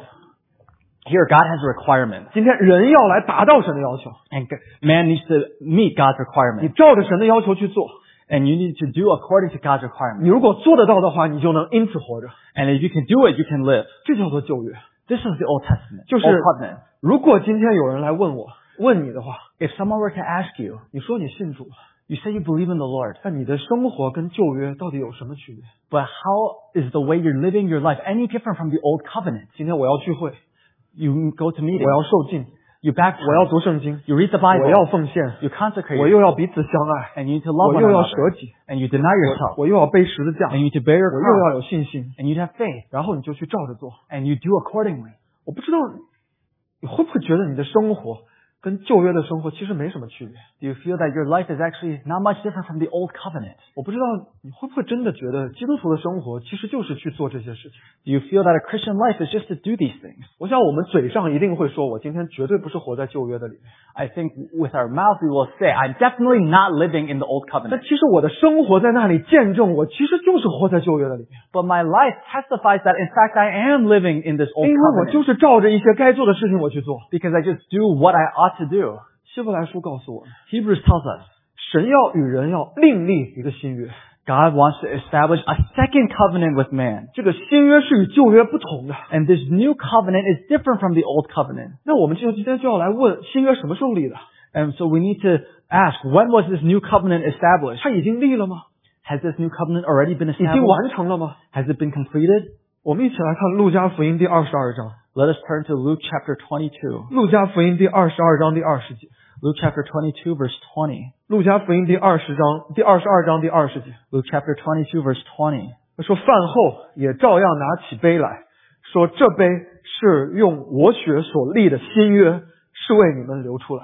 Here God has a requirement, 今天人要来达到神的要求， and man needs to meet God's 你 requirement, 照着神的要求去做。 and you need to do according to God's 你 requirement. 如果做得到的话，你就能因此活着。 And if you can do it, you can live. 这叫做旧约。 This is the Old Testament, 就是 Old Covenant. 如果今天有人来问我，问你的话， If someone were to ask you, 你说你信主， you say you believe in the Lord, 但你的生活跟旧约到底有什么区别？ but how is the way you're living your life any different from the Old Covenant? 今天我要聚会， You go to 我 meetings, 要受浸， you baptize, 我要读圣经， you read the 我 Bible, 要奉献， you consecrate, 我又要彼此相爱， and you need to love 我 one 又要 another, 舍己， and you deny 我 yourself, 我又要背十字架， and you need to bear your 我又要 cross, 有信心， and you need to have faith, 然后你就去照着做。 and you do accordingly. 我不知道你会不会觉得你的生活跟旧约的生活其实没什么区别？ Do you feel that your life is actually not much different from the Old Covenant? 我不知道你会不会真的觉得基督徒的生活其实就是去做这些事情？ Do you feel that a Christian life is just to do these things? 我想我们嘴上一定会说，我今天绝对不是活在旧约的里面。 I think with our mouth we will say, I'm definitely not living in the Old 但 Covenant. 其实我的生活在那里见证，我其实就是活在旧约的里面， But my life testifies that in fact I am living in this Old 因为我 Covenant. 就是照着一些该做的事情我去做。 Because I just do what I ought to do. 希伯来书告诉我们， Hebrews tells us 神要与人要另立一个新约， God wants to establish a second covenant with man. 这个新约是与旧约不同的。 And this new covenant is different from the old covenant. 那我们就今天就要来问，新约什么时候立的？ And so we need to ask, when was this new covenant established? 它已经立了吗？ Has this new covenant already been 已经 established? 完成了吗？ Has it been completed? 我们一起来看路加福音第二十二章。 Let us turn to Luke chapter twenty-two. 路加福音第二十二章第二十节。 Luke chapter twenty-two verse twenty. 路加福音第二十章第二十二章第二十节。 Luke chapter twenty-two verse twenty. 他说饭后也照样拿起杯来，说这杯是用我血所立的新约，是为你们流出来的。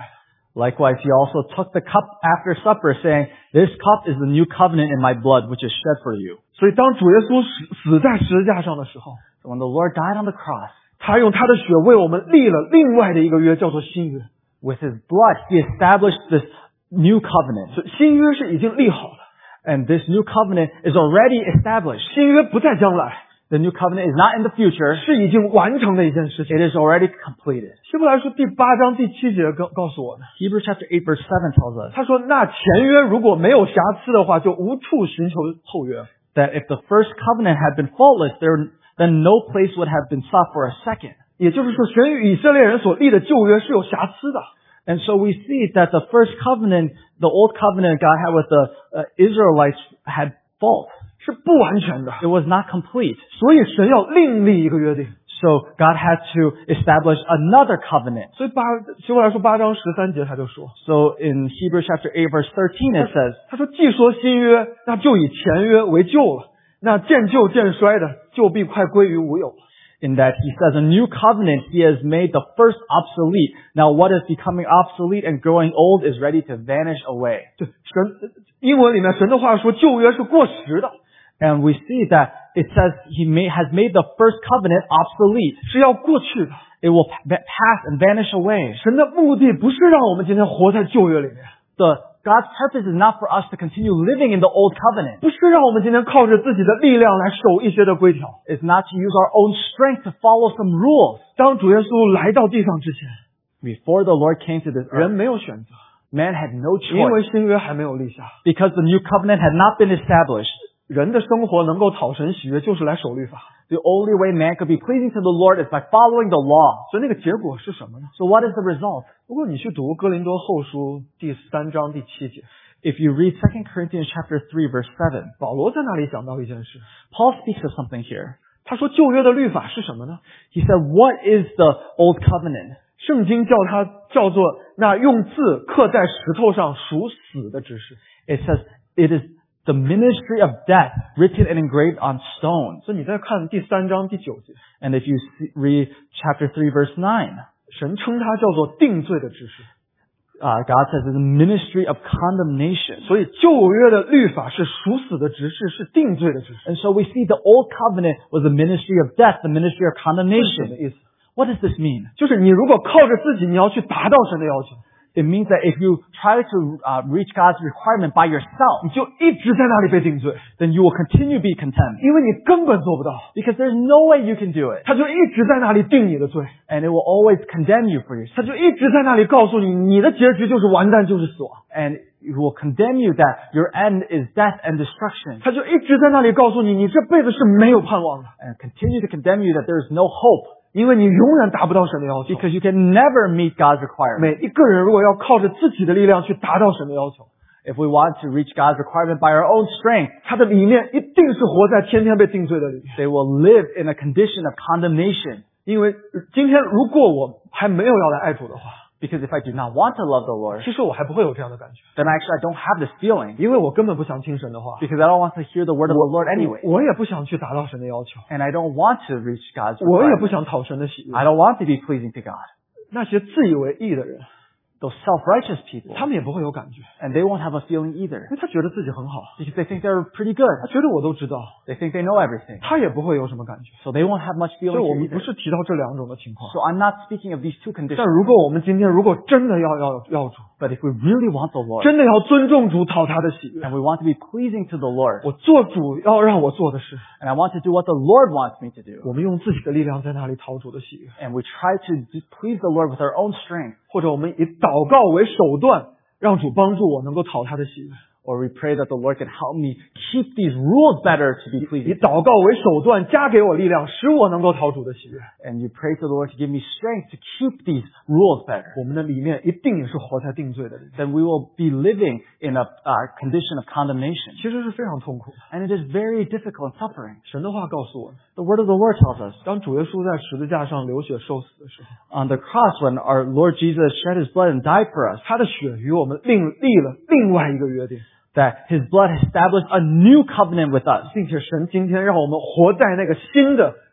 Likewise, he also took the cup after supper, saying, This cup is the new covenant in my blood, which is shed for you. 所以当主耶稣死死在十字架上的时候， So when the Lord died on the cross, 他用他的血为我们立了另外的一个约，叫做新约。 with his blood, he established this new covenant. 所以新约是已经立好了， And this new covenant is already established. 新约不在将来， The new covenant is not in the future. 是已经完成的一件事情。 It is already completed. 希伯来书第八章第七节告告诉我们， Hebrews chapter eight verse seven tells us 他说：“那前约如果没有瑕疵的话，就无处寻求后约。 that if the first covenant had been faultless, there, then no place would have been sought for a second. ” 也就是说，神与以色列人所立的旧约是有瑕疵的。 And so we see that the first covenant, the old covenant God had with the uh, Israelites had fault. 是不完全的， It was not complete. 所以神要另立一个约定。 So God had to establish another covenant. 所以八希伯来书八章十三节他就说， So in Hebrews chapter eight verse thirteen it says, 他说既说新约，那就以前约为旧了，那渐旧渐衰的，就必快归于无有了。 in that he says, a new covenant, he has made the first obsolete. Now what is becoming obsolete and growing old is ready to vanish away. 对，神英文里面神的话说旧约是过时的， And we see that it says he may, has made the first covenant obsolete. 是要过去的。 It will pa- pass and vanish away. 神的目的不是让我们今天活在旧约里面， The God's purpose is not for us to continue living in the old covenant. 不是让我们今天靠着自己的力量来守一些的规条。 It's not to use our own strength to follow some rules. 当主耶稣来到地上之前， Before the Lord came to this 人 earth, 没有选择， man had no 因为 choice 新约还没有立下。 because the new covenant had not been established. 人的生活能够讨神喜悦，就是来守律法。 The only way man could be pleasing to the Lord is by following the law. 所以那个结果是什么呢？ So what is the result? 如果你去读哥林多后书第三章第七节， If you read Second Corinthians chapter three verse seven, 保罗在那里讲到一件事， Paul speaks of something here. 他说旧约的律法是什么呢？ He said, what is the old covenant? 圣经叫它叫做那用字刻在石头上属死的知识。 It says, it is the ministry of death written and engraved on stone. 所以你再看第三章第九节， And if you see, read chapter three verse nine, 神称它叫做定罪的知识。 uh, God says it's a ministry of condemnation. 所以旧约的律法是属死的执事，是定罪的执事。 And so we see the old covenant was the ministry of death, the ministry of 是什么 condemnation. 意思？ What does this mean? 就是你如果靠着自己，你要去达到神的要求， It means that if you try to uh, reach God's requirement by 你 yourself, 就一直在那里被定罪， then you will continue to be condemned 因为你根本做不到， because there's no way you can do it. 他就一直在那里定你的罪， And it will always condemn you for your 他 sin. 就一直在那里告诉你，你的结局就是完蛋，就是死亡。 And it will condemn you that your end is death and destruction. 他就一直在那里告诉你，你这辈子是没有盼望的， And continue to condemn you that there is no hope 因为你永远达不到神的要求。 because you can never meet God's requirement. 每一个人如果要靠着自己的力量去达到神的要求， If we want to reach God's requirement by our own strength, 他的里面一定是活在天天被定罪的里面。 they will live in a condition of condemnation. 因为今天如果我还没有要来爱主的话， Because if I do not want to love the Lord, 其实我还不会有这样的感觉， then actually I don't have this feeling 因为我根本不想听神的话， because I don't want to hear the word of the Lord anyway. 我也不想去达到神的要求， And I don't want to reach God's 我也不 requirement. 想讨神的喜悦。 I don't want to be pleasing to God. 那些自以为义的人， Those self-righteous people, 他们也不会有感觉， and they won't have a feeling either 因为他觉得自己很好， because they think they're pretty good. 他觉得我都知道， They think they know everything. 他也不会有什么感觉。 So they won't have much 所以 feeling 我 here 们不 either. 是提到这两种的情况。 So I'm not speaking of these two 但 conditions. 如果我们今天如果真的要要要主， But if we really want the Lord 真的要尊重主，讨他的喜悦， and we want to be pleasing to the Lord 我做主要让我做的事， and I want to do what the Lord wants me to do 我们用自己的力量在那里讨主的喜悦， and we try to do- please the Lord with our own strength 或者我们以祷告为手段，让主帮助我能够讨他的喜悦。 or we pray that the Lord can help me keep these rules better to be 以 pleasing. 祷告为手段，加给我力量，使我能够讨主的喜悦。 And you pray to the Lord to give me strength to keep these rules better. 我们的里面一定也是活在定罪的里面， Then we will be living in a uh, condition of condemnation. 其实是非常痛苦的。 And it is very difficult and suffering. 神的话告诉我们， The word of the Lord tells us 当主耶稣在十字架上流血受死的时候， on the cross when our Lord Jesus shed his blood and died for us, 他的血与我们另立了另外一个约定， that his blood established a new covenant with us. 并且神今天让我们活在那个新的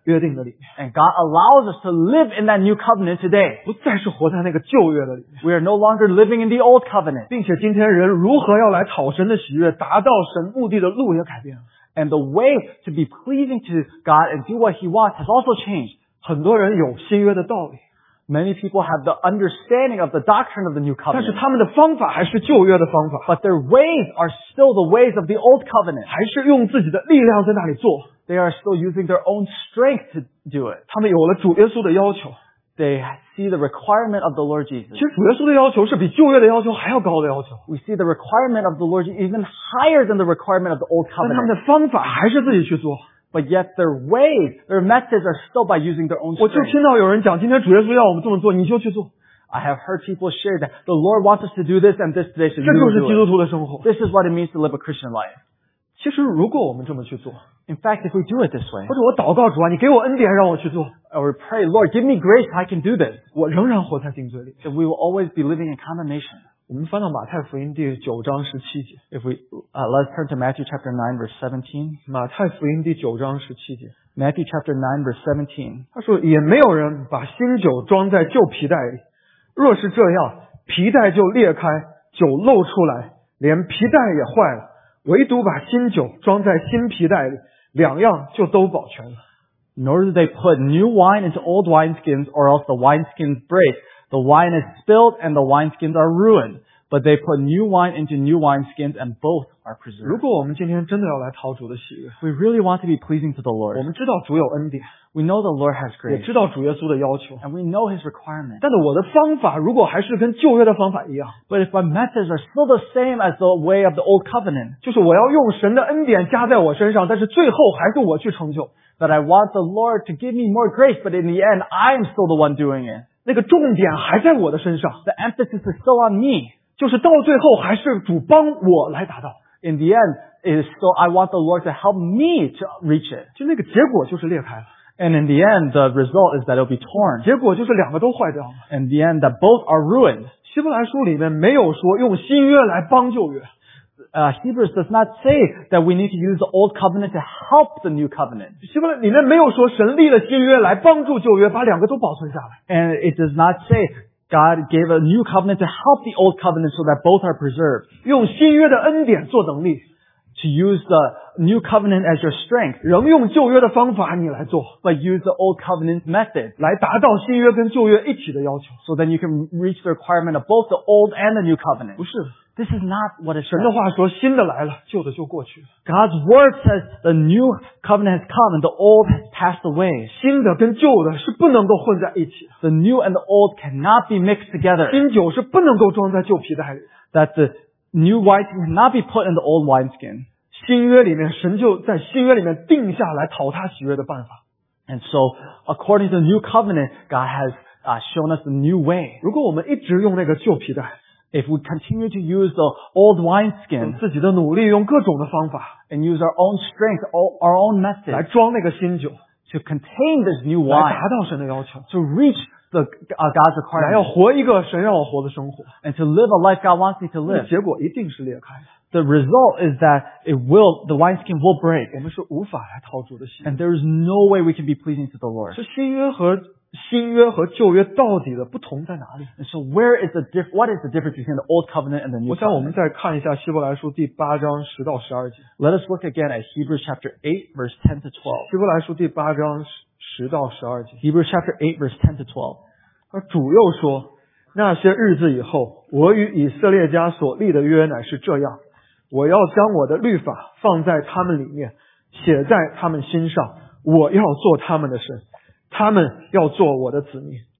约定的里面， And God allows us to live in that new covenant today. 不再是活在那个旧约的里面， We are no longer living in the old covenant. 并且今天人如何要来讨神的喜悦，达到神目的的路也改变了。 And the way to be pleasing to God and do what He wants has also changed. 很多人有新约的道理， Many people have the understanding of the doctrine of the new 但是 covenant. 他们的方法还是旧约的方法， But their ways are still the ways of the old covenant. 还是用自己的力量在那里做。 They are still using their own strength to do it. 他们有了主耶稣的要求， They see the requirement of the Lord Jesus. 其实主耶稣的要求是比旧约的要求还要高的要求， We see the requirement of the Lord Jesus even higher than the requirement of the old 但他们 covenant. 的方法还是自己去做。 But yet their ways, their methods are still by using their own 我就 strength. 听到有人讲，今天主耶稣要我们这么做，你就去做， I have heard people share that the Lord wants us to do this and this today, so 这就 you 是 do 基督 it. 徒的生活。 This is what it means to live a Christian life. 其实如果我们这么去做， In fact, if we do it this way, 或者我祷告主啊，你给我恩典让我去做， or we pray, Lord, give me grace, I can do this, 我仍然活在定罪里。 then we will always be living in condemnation. 我们翻到马太福音第九章十七节， If we, uh, let's turn to Matthew chapter nine, verse seventeen. 马太福音第九章十七节， Matthew chapter nine, verse seventeen. 他说：“也没有人把新酒装在旧皮袋里，若是这样，皮袋就裂开，酒漏出来，连皮袋也坏了。唯独把新酒装在新皮袋里，两样就都保全了。” Nor do they put new wine into old wineskins, or else the wineskins break. The wine is spilled, and the wineskins are ruined. But they put new wine into new wineskins, and both are 如 preserved. 果我们今天真的要来讨主的喜悦， If we really want to be pleasing to the 我 Lord, 们知道主有恩典， we know the Lord has 也 grace, 知道主耶稣的要求， and we know His requirement. 但是我的方法如果还是跟旧约的方法一样， But if my methods are still the same as the way of the old covenant, 就是我要用神的恩典加在我身上，但是最后还是我去成就， that I want the Lord to give me more grace, but in the end, I'm still the one doing it. 那个重点还在我的身上， The emphasis is still on me. 就是到最后还是主帮我来达到， In the end, it is still, I want the Lord to help me to reach it. 就那个结果就是裂开了， And in the end, the result is that it'll be torn. 结果就是两个都坏掉了。 In the end, that both are ruined. 希伯来书里面没有说用新约来帮旧约， Uh, Hebrews does not say that we need to use the old covenant to help the new covenant. 希伯来里面没有说神立了新约来帮助旧约，把两个都保存下来。 And it does not say God gave a new covenant to help the old covenant so that both are preserved. 用新约的恩典做能力， To use the new covenant as your strength, 仍用旧约的方法你来做， but use the old covenant method 来达到新约跟旧约一起的要求。 so then you can reach the requirement of both the old and the new covenant. 不是， This is not what it 神的 says. 话说，新的来了，旧的就过去了。 God's word says the new covenant has come and the old has passed away. 新的跟旧的是不能够混在一起的， The new and the old cannot be mixed together. 新酒是不能够装在旧皮袋里的。 That the new wine cannot be put in the old wineskin. 新约里面，神就在新约里面定下来讨他喜悦的办法。 And so, according to the new covenant, God has uh, shown us the new way. 如果我们一直用那个旧皮袋， If we continue to use the old 用 wineskin 自己的努力，用各种的方法 and use our own strength, all- our own 来 methods 装那个新酒， to contain this new 来 wine, 达到神的要求， to reach the, uh, God's 来要 requirement, 活一个神让我活的生活， and to live a life God wants me to 那 live. 结果一定是裂开的。 The result is that it will, the wineskin will break. 我们是无法来讨主的喜悦。 And there is no way we can be pleasing to the Lord. 是新约和新约和旧约到底的不同在哪里？ And so where is the diff- what is the difference between the old covenant and the new 我想我们 covenant? 再看一下希伯来书第八章十到十二节。 Let us look again at Hebrews chapter eight, verse ten to twelve. 希伯来书第八章十到十二节。 Hebrews chapter eight, verse ten to twelve. 而主又说：那些日子以后，我与以色列家所立的约乃是这样：我要将我的律法放在他们里面，写在他们心上。我要做他们的神，他们要做我的子民。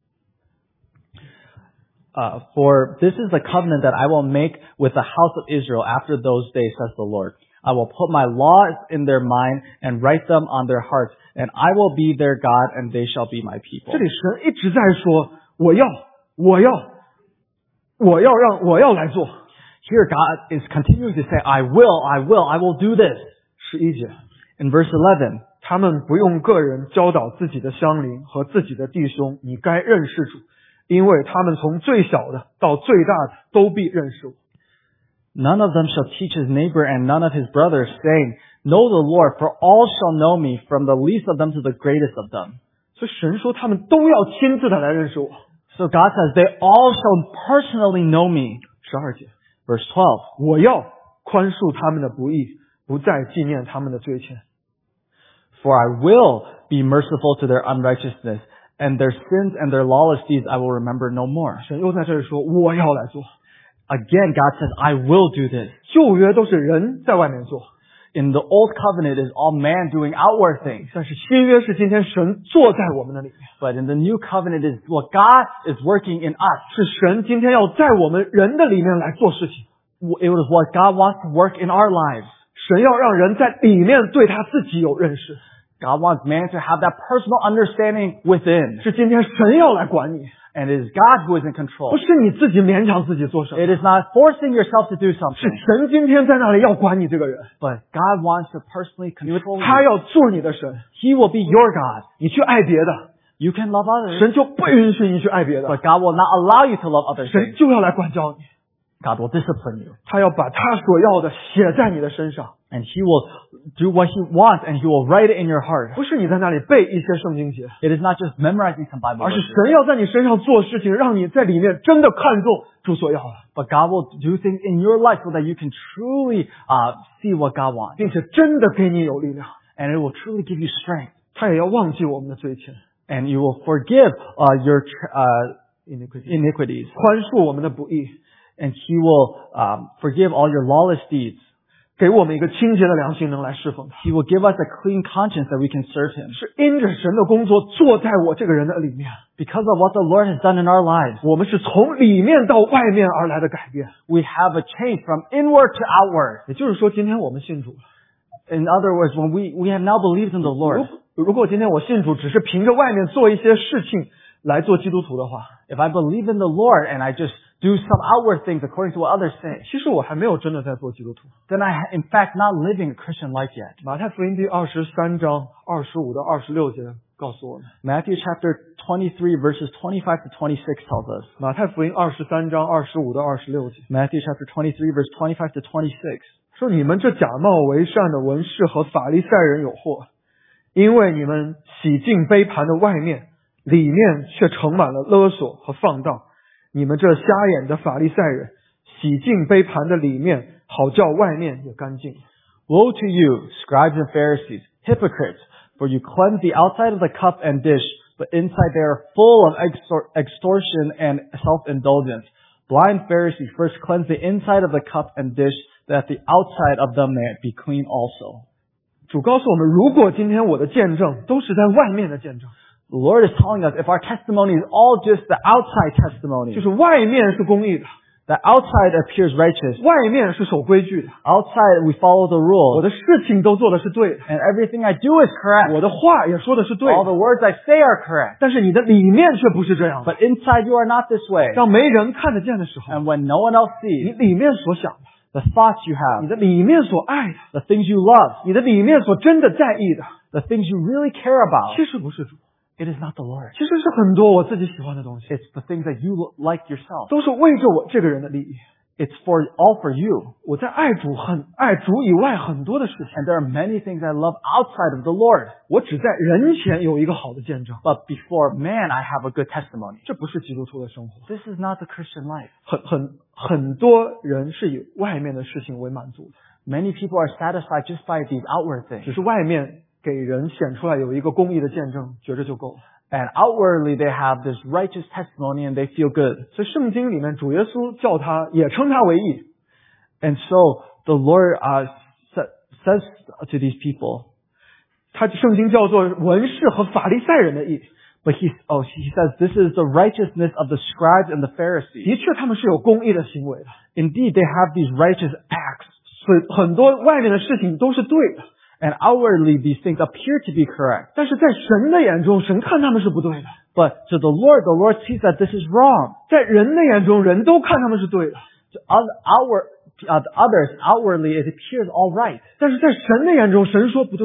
Uh, for this is the covenant that I will make with the house of Israel after those days, says the Lord. I will put my laws in their mind and write them on their hearts, and I will be their God, and they shall be my people. 这里神一直在说：我要，我要，我要让我要来做。 Here God is continuing to say, I will, I will, I will do this. 十一节， In verse eleven, 他们不用个人教导自己的乡邻和自己的弟兄，你该认识主，因为他们从最小的到最大的都必认识我。 None of them shall teach his neighbor and none of his brothers, saying, Know the Lord, for all shall know me, from the least of them to the greatest of them. 所以神说他们都要亲自的来认识我。 So God says, they all shall personally know me. 十二节 Verse twelve. 我要宽恕他们的不义，不再纪念他们的罪愆。 For I will be merciful to their unrighteousness, and their sins and their lawless deeds I will remember no more. 神又在这里说我要来做。 Again, God says, I will do this. 旧约都是人在外面做， In the old covenant is all man doing outward things. 但是新约是今天神坐在我们的里面， But in the new covenant is what God is working in us. 是神今天要在我们人的里面来做事情。 It was what God wants to work in our lives. 神要让人在里面对他自己有认识， God wants man to have that personal understanding within. 是今天神要来管你， And it is God who is in control. 不是你自己勉强自己做什么， It is not forcing yourself to do 是 something. 神今天在那里要管你这个人， But God wants to personally 因为 control 他 you. 要做你的神。 He will be your God. 你去爱别的， You can love others. 神就不允许你去爱别的， But God will not allow you to love other 神 things. 就要来管教你， God will discipline you. 他要把他所要的写在你的身上， And He will do what He wants and He will write it in your heart. 不是你在那里背一些圣经节， It is not just memorizing some Bible 而是 verses. 神要在你身上做事情，让你在里面真的看重主所要的， But God will do things in your life so that you can truly uh, see what God wants. 并且真的给你有力量。 And it will truly give you strength. 他也要忘记我们的罪愆， And you will forgive uh, your tr- uh, iniquities. 宽恕我们的不义， And He will um, forgive all your lawless deeds. 给我们一个清洁的良心，能来侍奉他。 He will give us a clean conscience that we can serve Him. 是因着神的工作做在我这个人的里面， Because of what the Lord has done in our lives, 我们是从里面到外面而来的改变。 we have a change from inward to outward. 也就是说，今天我们信主了。 In other words, when we, we have now believed in the 如 Lord, 如果今天我信主，只是凭着外面做一些事情来做基督徒的话， if I believe in the Lord and I just do some outward things according to what others say, 其实我还没有真的在做基督徒。 then I in fact not living a Christian life yet. 马太福音第二十三章二十五到二十六节告诉我们， Matthew chapter twenty-three verses twenty-five to twenty-six tells us. 马太福音二十三章二十五到二十六节 Matthew chapter twenty-three verse twenty-five to twenty-six. 说：“你们这假冒为善的文士和法利赛人有祸，因为你们洗净杯盘的外面，里面却盛满了勒索和放荡。你们这瞎眼的法利赛人，洗净杯盘的里面，好叫外面也干净。” Woe to you, scribes and Pharisees, hypocrites! For you cleanse the outside of the cup and dish, but inside they are full of extor- extortion and self-indulgence. Blind Pharisees, first cleanse the inside of the cup and dish, that the outside of them may be clean also. 主告诉我们，如果今天我的见证都是在外面的见证， The Lord is telling us if our testimony is all just the outside testimony, 就是外面是公义的， the outside appears righteous, 外面是守规矩的， outside we follow the 我 rules, 的事情都做的是对的， and everything I do is correct. 我的话也说的是对 All 的， the words I say are correct. 但是你的里面却不是这样的。 But inside you are not this way. 当没人看得见的时候， And when no one else 你 sees, 里面所想的， the thoughts you 你 have, 的里面所爱的， the things you love, 你的里面所真的在意的， the things you really care about, 其实不是主， it is not the Lord. 其实是很多我自己喜欢的东西， It's the things that you like yourself. 都是为着我这个人的利益。 It's for all for you. 我在爱主很爱主以外很多的事情， And there are many things I love outside of the Lord. 我只在人前有一个好的见证， But before man, I have a good testimony. 这不是基督徒的生活。 This is not the Christian life. 很很很多人是以外面的事情为满足的， Many people are satisfied just by these outward 只 things. 是外面给人显出来有一个公义的见证，觉着就够了。 And outwardly they have this righteous testimony and they feel good. 所以圣经里面主耶稣叫他，也称他为义。 And so the Lord uh, sa- says to these people, 他圣经叫做文士和法利赛人的义。 but he, oh, he says this is the righteousness of the scribes and the Pharisees. 的确，他们是有公义的行为的， Indeed, they have these righteous acts. 所以很多外面的事情都是对的， And outwardly these things appear to be correct. 但是在神的眼中，神看他们是不对的； But to the Lord, the Lord sees that this is wrong. 在人的眼中，人都看他们是对的。 To other, outward, uh, to others, outwardly it appears all right. 但是在神的眼中，神说不对。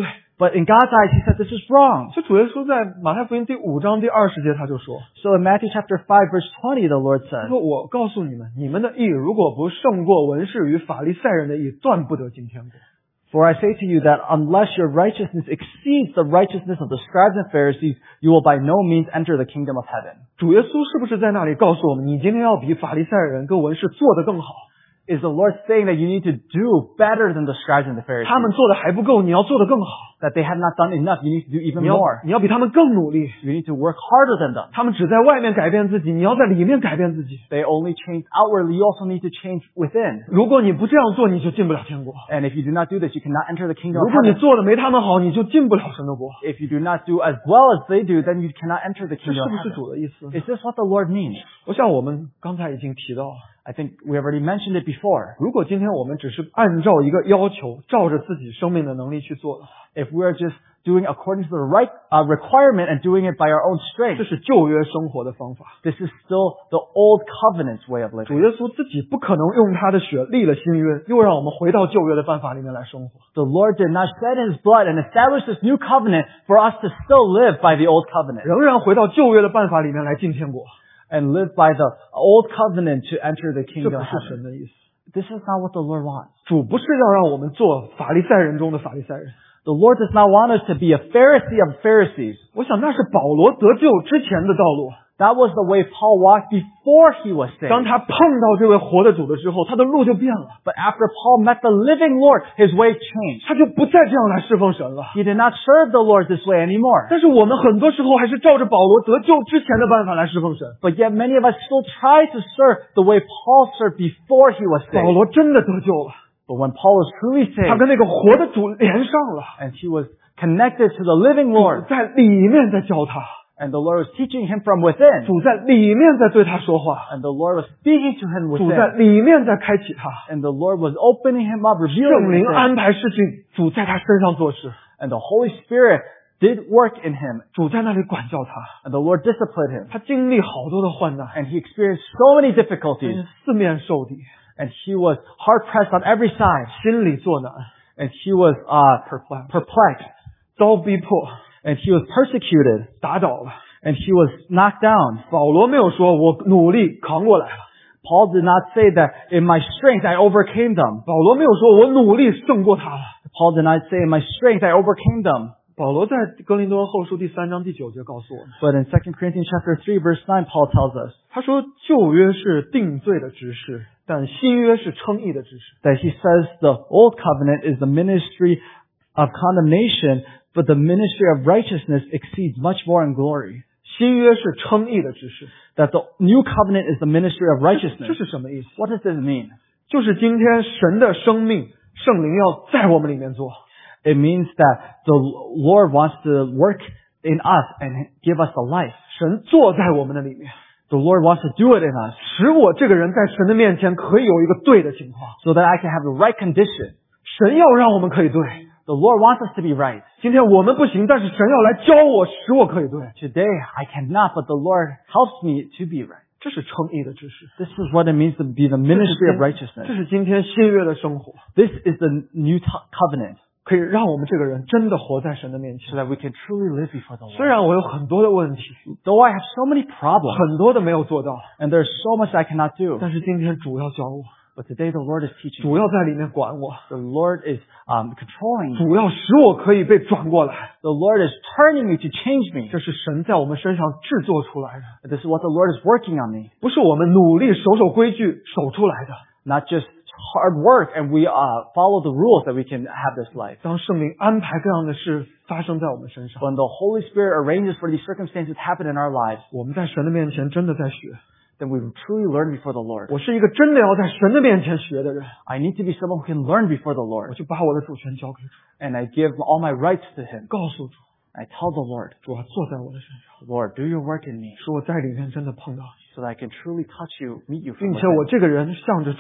But in God's eyes, He said this is wrong. 所以主耶稣在马太福音第五章第二十节他就说， So in Matthew chapter five, verse twenty, the Lord 他 says, 说我告诉你们，你们的义如果不胜过文士与法利赛人的义，断不得进天国。 For I say to you that unless your righteousness exceeds the righteousness of the scribes and Pharisees, you will by no means enter the kingdom of heaven. 主耶稣是不是在那里告诉我们，你今天要比法利赛人跟文士做得更好？ Is the Lord saying that you need to do better than the scribes and the Pharisees? 他们做的还不够，你要做得更好。 That they have not done enough, you need to do even 你要 more. 你要比他们更努力。 You need to work harder than them. 他们只在外面改变自己，你要在里面改变自己。 They only change outwardly, you also need to change within. 如果你不这样做，你就进不了天国。 And if you do not do this, you cannot enter the kingdom 如 of 果你 heaven. 做的没他们好，你就进不了神的国。 If you do not do as well as they do, then you cannot enter the 这 kingdom 是 of 不是 heaven. 主的意思？ Is this what the Lord means? 我想我们刚才已经提到了， I think we have already mentioned it before. 如果今天我们只是按照一个要求，照着自己生命的能力去做的话， If we are just doing according to the right uh, requirement and doing it by our own 这 strength, 是旧约生活的方法。 this is still the old covenant's way of 主 living. 耶稣自己不可能用他的血立了新约，又让我们回到旧约的办法里面来生活。 The Lord did not shed His blood and establish this new covenant for us to still live by the old covenant 仍然回到旧约的办法里面来进天国， and live by the old covenant to enter the 这 kingdom 不 of 是 heaven. 神的意思。 This is not what the Lord wants. 主不是要让我们做法利赛人中的法利赛人。 The Lord does not want us to be a Pharisee of Pharisees. 我想那是保罗得救之前的道路。 That was the way Paul walked before he was 当 saved. 他碰到这位活的主的时候，他的路就变了， But after Paul met the living Lord, his way changed. 他就不再这样来侍奉神了。 He did not serve the Lord this way anymore. 但是我们很多时候还是照着保罗得救之前的办法来侍奉神。 But yet many of us still try to serve the way Paul served before he was 保 saved. 罗真的得救了， But when Paul was truly 他 saved 跟那个活的主连上了， and he was connected to the living Lord 在里面在教他， and the Lord was teaching him from within 主在里面在对他说话， and the Lord was speaking to him 主在 within 里面在开启他， and the Lord was opening him up, 圣 revealing 灵 him 安排事情，主在他身上做事， and the Holy Spirit did work in him 主在那里管教他， and the Lord disciplined him 他经历好多的患难， and he experienced so many difficulties 四面受敌， and he was hard pressed on every side 心里作难， and he was uh, perplexed perplexed 遭逼迫， and he was persecuted 打倒了。 and he was knocked down. 保罗没有说我努力扛过来了， Paul did not say that in my strength I overcame them. 保罗没有说我努力胜过他了。 Paul did not say in my strength I overcame them. 保罗在哥林多后书第三章第九节告诉我们， But in Second Corinthians chapter three verse nine, Paul tells us 他说旧约是定罪的执事，但新约是称义的执事。 that he says the old covenant is the ministry of condemnation, but the ministry of righteousness exceeds much more in glory. 新约是称义的执事， That the new covenant is the ministry of 这 righteousness. 是什么意思？ What does this mean? 就是今天神的生命圣灵要在我们里面做， It means that the Lord wants to work in us and give us a life. 神坐在我们的里面， The Lord wants to do it in us 使我这个人在神的面前可以有一个对的情况。 so that I can have the right condition. 神要让我们可以对， The Lord wants us to be right. 今天我们不行，但是神要来教我，使我可以对。 Today I cannot, but the Lord helps me to be right. 这是称义的知识， This is what it means to be the 这 ministry of 是 righteousness. 这是今天新约的生活， This is the new t- covenant 可以让我们这个人真的活在神的面 so 前。 that we can truly live before the 虽 Lord. 然我有很多的问题， Though I have so many problems 很多的没有做到， and there's so much I cannot do, 但是今天主要教我， but today the Lord is teaching. 主要在里面管我， The Lord is um, controlling me. 主要使我可以被转过来。 The Lord is turning me to change me. 这是神在我们身上制作出来的， This is what the Lord is working on me. 不是我们努力守守规矩守出来的。 Not just hard work and we uh, follow the rules that we can have this life. 当圣灵安排各样的事发生在我们身上， When the Holy Spirit arranges for these circumstances to happen in our lives, 我们在神的面前真的在学。 then we truly learn before the Lord. 我是一个真的要在神的面前学的人， I need to be someone who can learn before the 我 Lord. 就把我的主权交给主， And I give all my rights to Him. 告诉主， I tell the Lord, 主啊，坐在我的身上， Lord, do your work in me 使我在里面真的碰到你， so that I can truly touch you, meet you 并 from 且我 within. 这个人向着主，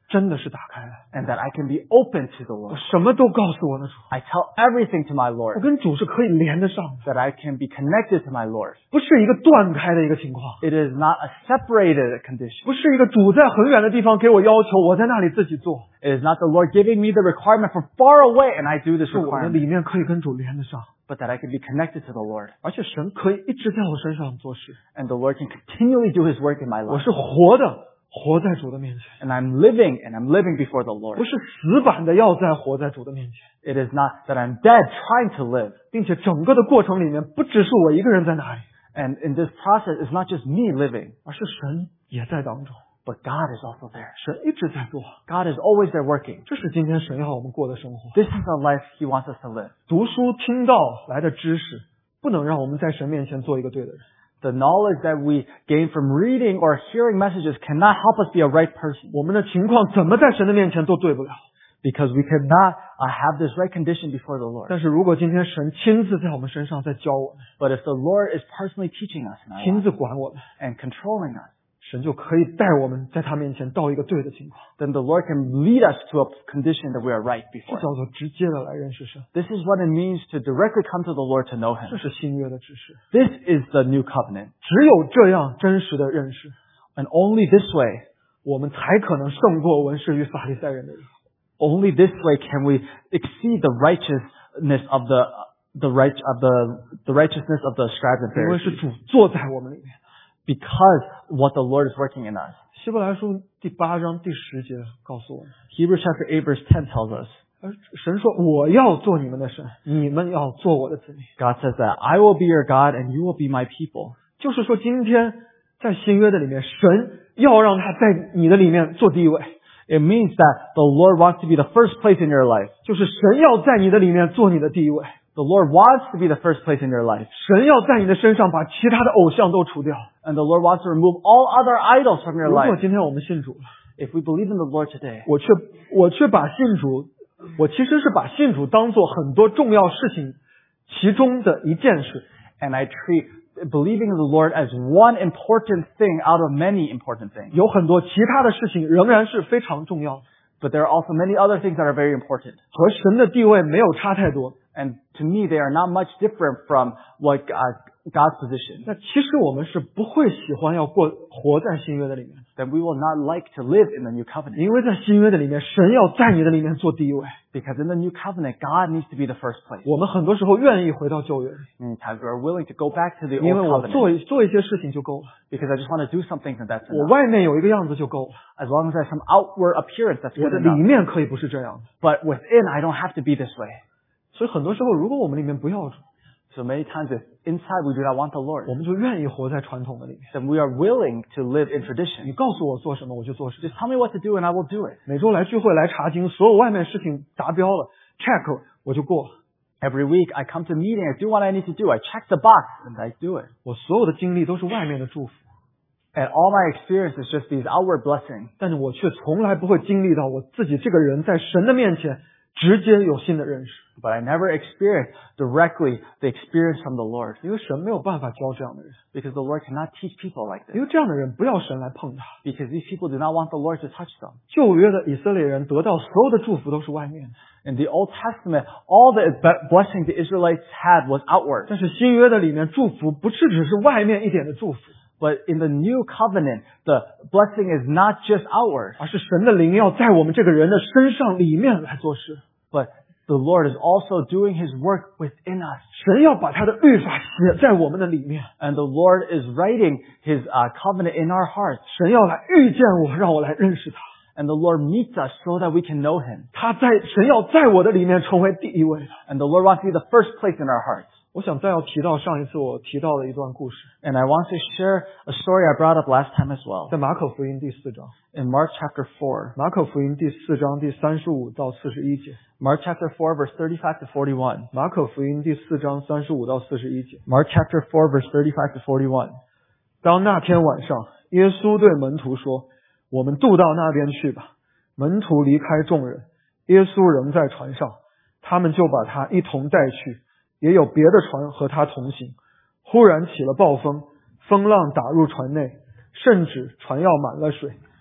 真的是打开了， and that I can be open to the 我 Lord. 什么都告诉我的主， I tell everything to my 我 Lord, 跟主是可以连得上的， that I can be connected to my Lord. 不是一个断开的一个情况， It is not a separated condition. 不是一个主在很远的地方给我要求，我在那里自己做， It is not the Lord giving me the requirement from far away and I do this 是我的 requirement, 里面可以跟主连得上， but that I can be connected to the Lord. 而且神可以一直在我身上做事， And the Lord can continually do His work in my 我 life. 是活的，活在主的面前， And I'm living and I'm living before the Lord. 不是死板的要在活在主的面前， It is not that I'm dead trying to live. 并且整个的过程里面不只是我一个人在那里， And in this process, it's not just me living, 而是神也在当中， but God is also there. 神一直在做， God is always there working. 这是今天神要我们过的生活。 This is the life He wants us to live. 读书听到来的知识，不能让我们在神面前做一个对的人。 The knowledge that we gain from reading or hearing messages cannot help us be a right person, 我们的情况怎么在神的面前都对不了。 because we cannot uh, have this right condition before the Lord. 但是如果今天神亲自在我们身上在教我们， But if the Lord is personally teaching us in our 亲 lives 自管我们， and controlling us, 神就可以带我们在他面前到一个对的情况。 then the Lord can lead us to a condition that we are right 这 before. 叫做直接的来认识神， This is what it means to directly come to the Lord to know 这 Him. 是新约的知识。 This is the new covenant. 只有这样真实的认识， And only this way, 我们才可能胜过文士与法利赛人的人。 only this way can we exceed the righteousness of the the right of the the righteousness of the scribes and 因为是 Pharisees, 主坐在我们里面。 because what the Lord is working in us. 希伯来书第八章第十节告诉我们， Hebrews chapter eight verse ten tells us, 而神说：“我要做你们的神，你们要做我的子民。” God says that I will be your God and you will be my people. 就是说，今天在新约的里面，神要让他在你的里面做第一位， It means that the Lord wants to be the first place in your life. 就是神要在你的里面做你的第一位， The Lord wants to be the first place in your life. 神要在你的身上把其他的偶像都除掉。 And the Lord wants to remove all other idols from your 如果 life. 今天我们信主了， If we believe in the Lord today, 我却我却把信主，我其实是把信主当做很多重要事情其中的一件事。 and I treat believing in the Lord as one important thing out of many important things. 有很多其他的事情仍然是非常重要的， But there are also many other things that are very important. 和神的地位没有差太多。 And to me, they are not much different from what God, God's position. 那其实我们是不会喜欢要过活在新约的里面， Then we will not like to live in the new covenant. 因为在新约的里面，神要在你的里面做第一位。 Because in the new covenant, God needs to be the first place. 我们很多时候愿意回到旧约， Many times we are willing to go back to the 因为 old 我 covenant 做一做一些事情就够了， because I just want to do something and that's 我 enough. 外面有一个样子就够了， As long as there's some outward appearance, that's 我 good 的里 enough. 面可以不是这样的。 But within, I don't have to be this way. 所以很多时候，如果我们里面不要主， So many times if inside we do not want the Lord, 我们就愿意活在传统的里面。 then we are willing to live in 你 tradition. 告诉我做什么，我就做什么。 Just tell me what to do and I will do it. 每周来聚会来查经，所有外面事情达标了 ，check 我就过了。 Every week I come to meeting, I do what I need to do. I check the box and I do it. 我所有的经历都是外面的祝福， And all my experience is just these outward blessings. 但是我却从来不会经历到我自己这个人在神的面前直接有新的认识， But I never experienced directly the experience from the Lord. 因为神没有办法教这样的人， Because the Lord cannot teach people like 因 this. 为这样的人不要神来碰他。 Because these people do not want the Lord to touch them. 旧约的以色列人得到所有的祝福都是外面的， In the Old Testament, all the be- blessing the Israelites had was outward. 但是新约的里面祝福不是只是外面一点的祝福， But in the new covenant, the blessing is not just outward, 而是神的灵要在我们这个人的身上里面来做事。 but the Lord is also doing His work within us. 神要把他的律法写在我们的里面， And the Lord is writing His uh, covenant in our hearts. 神要来遇见我，让我来认识他。 And the Lord meets us so that we can know Him. 他在神要在我的里面成为第一位的。 And the Lord wants to be the first place in our hearts. 我想再要提到上一次我提到的一段故事， And I want to share a story I brought up last time as well. 在马可福音第四章， In Mark chapter four. 马可福音第四章第三十五到四十一节， Mark chapter four verse thirty-five to forty-one. 马可福音第四章三十五到四十一节。 Mark chapter four verse thirty-five to forty-one. 当那天晚上，耶稣对门徒说：“我们渡到那边去吧。”门徒离开众人，耶稣仍在船上，他们就把他一同带去，也有别的船和他同行。忽然起了暴风，风浪打入船内，甚至船要满了水。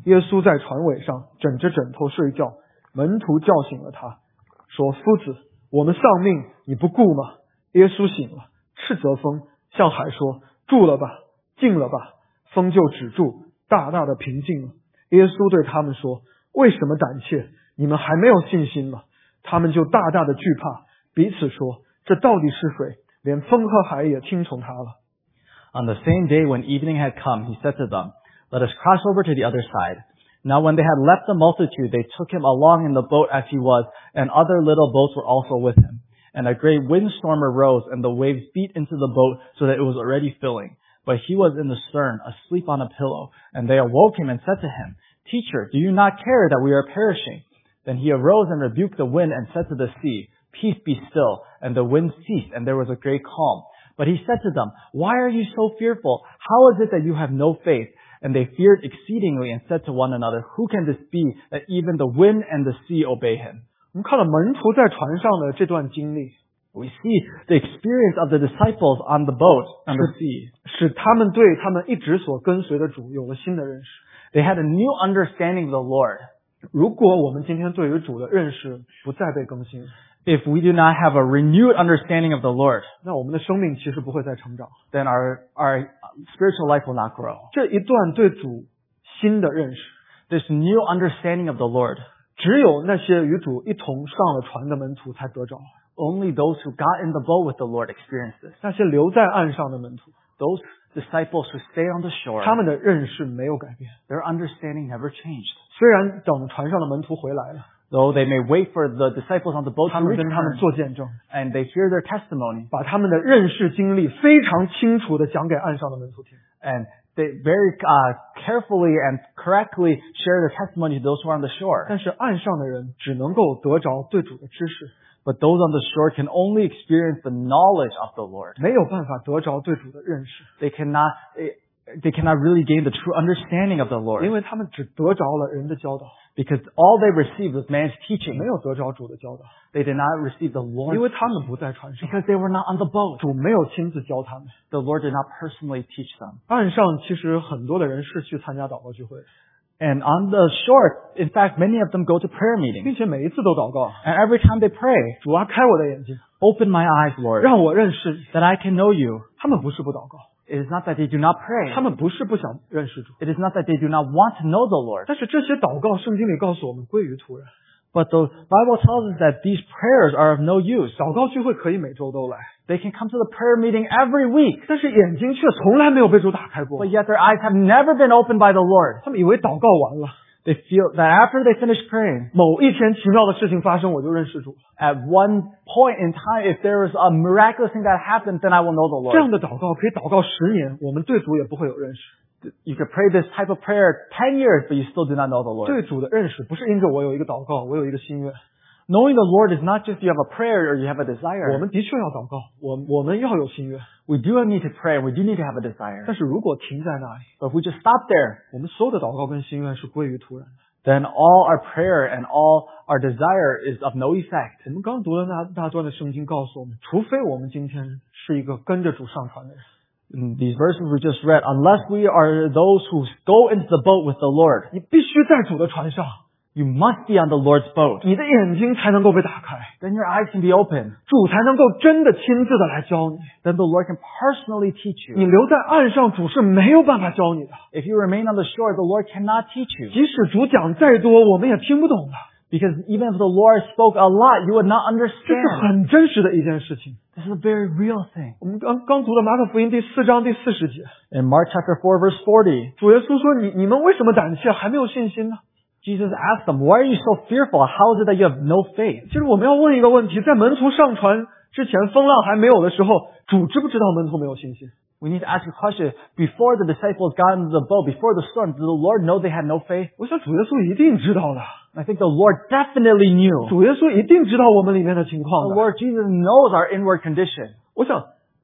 耶稣在船尾上枕着枕头睡觉，门徒叫醒了他，说：夫子，我们丧命，你不顾吗？耶稣醒了，斥责风，向海说：住了吧，静了吧。风就止住，大大的平静了。耶稣对他们说：为什么胆怯？你们还没有信心吗？他们就大大的惧怕，彼此说：这到底是谁？连风和海也听从他了。 On the same day when evening had come, he said to them, Let us cross over to the other side. Now when they had left the multitude, they took him along in the boat as he was, and other little boats were also with him. And a great windstorm arose, and the waves beat into the boat so that it was already filling. But he was in the stern, asleep on a pillow. And they awoke him and said to him, Teacher, do you not care that we are perishing? Then he arose and rebuked the wind and said to the sea, Peace, be still. And the wind ceased, and there was a great calm. But he said to them, Why are you so fearful? How is it that you have no faith? And they feared exceedingly and said to one another, Who can this be that even the wind and the sea obey him? 我们看了门徒在船上的这段经历， We see the experience of the disciples on the boat, on the sea. 使他们对他们一直所跟随的主有了新的认识。 They had a new understanding of the Lord. 如果我们今天对于主的认识不再被更新， If we do not have a renewed understanding of the Lord, 那我们的生命其实不会再成长。 then our, our spiritual life will not grow. 这一段对主新的认识， This new understanding of the Lord, 只有那些与主一同上了船的门徒才得着。 only those who got in the boat with the Lord experienced this. 那些留在岸上的门徒， Those disciples who stay on the shore, 他们的认识没有改变。 their understanding never changed. 虽然等船上的门徒回来了， Though they may wait for the disciples on the boat 他 to 们跟他们 return, 做见证， and they hear their testimony, 把他们的认识经历非常清楚的讲给岸上的门徒听。 and they very uh, carefully and correctly share their testimony to those who are on the shore. 但是岸上的人只能够得着对主的知识， But those on the shore can only experience the knowledge of the Lord. 没有办法得着对主的认识， They cannot, they cannot really gain the true understanding of the 因 Lord, 为他们只得着了人的教导， because all they received was man's teaching. 没有得着主的教导， They did not receive the 因 Lord's 为他们不在船上， because they were not on the boat. 主没有亲自教他们。 The Lord did not personally teach them. 岸上其实很多的人是去参加祷告聚会的， And on the shore, in fact, many of them go to prayer meetings. 并且每一次都祷告， And every time they pray, 主啊，开我的眼睛， open my eyes, Lord, 让我认识你。 that I can know you. 他们不是不祷告， It is not that they do not pray. 他们不是不想认识主， It is not that they do not want to know the Lord. 但是这些祷告，圣经里告诉我们归于突然。 But the Bible tells us that these prayers are of no use. 祷告聚会可以每周都来， They can come to the prayer meeting every week, 但是眼睛却从来没有被主打开过 but。yet their eyes have never been opened by the Lord. 他们以为祷告完了， They feel that after they finish praying, 某一天奇妙的事情发生，我就认识主了。 at one point in time, if there is a miraculous thing that happens, then I will know the 这样 Lord. 的祷告可以祷告十年，我们对主也不会有认识。 You could pray this type of prayer ten years, but you still do not know the Lord. 对主的认识不是因着我有一个祷告，我有一个心愿。 Knowing the Lord is not just you have a prayer or you have a 我 desire. 们的确要祷告，我我们要有心愿。 We do need to pray. We do need to have a desire. 但是如果停在那里， But if we just stop there, 我们所有的祷告跟心愿是归于突然的。 then all our prayer and all our desire is of no effect. 我们刚读的那大段的圣经告诉我们，除非我们今天是一个跟着主上船的人， In these verses we just read, unless we are those who go into the boat with the Lord, 你必须在主的船上， you must be on the Lord's boat. 你的眼睛才能够被打开， Then your eyes can be open. 主才能够真的亲自的来教你。 Then the Lord can personally teach 你 you. 留在岸上，主是没有办法教你的。 If you remain on the shore, the Lord cannot teach you. 即使主讲再多，我们也听不懂的。 Because even if the Lord spoke a lot, you would not 这是 understand. 很真实的一件事情。 This is a very real thing. 我们刚刚读的马可福音第四章第四十节， In Mark chapter four verse forty, 主耶稣说：“你你们为什么胆怯，还没有信心呢 Jesus asked them, why are you so fearful? How is it that you have no faith?？” 其实我们要问一个问题：在门徒上船之前，风浪还没有的时候，主知不知道门徒没有信心？ We need to ask a question. Before the disciples got into the boat, before the storm, did the Lord know they had no faith? 我想主耶稣一定知道的， I think the Lord definitely knew. 主耶稣一定知道我们里面的情况 The 的。 Lord Jesus knows our inward condition. 我想，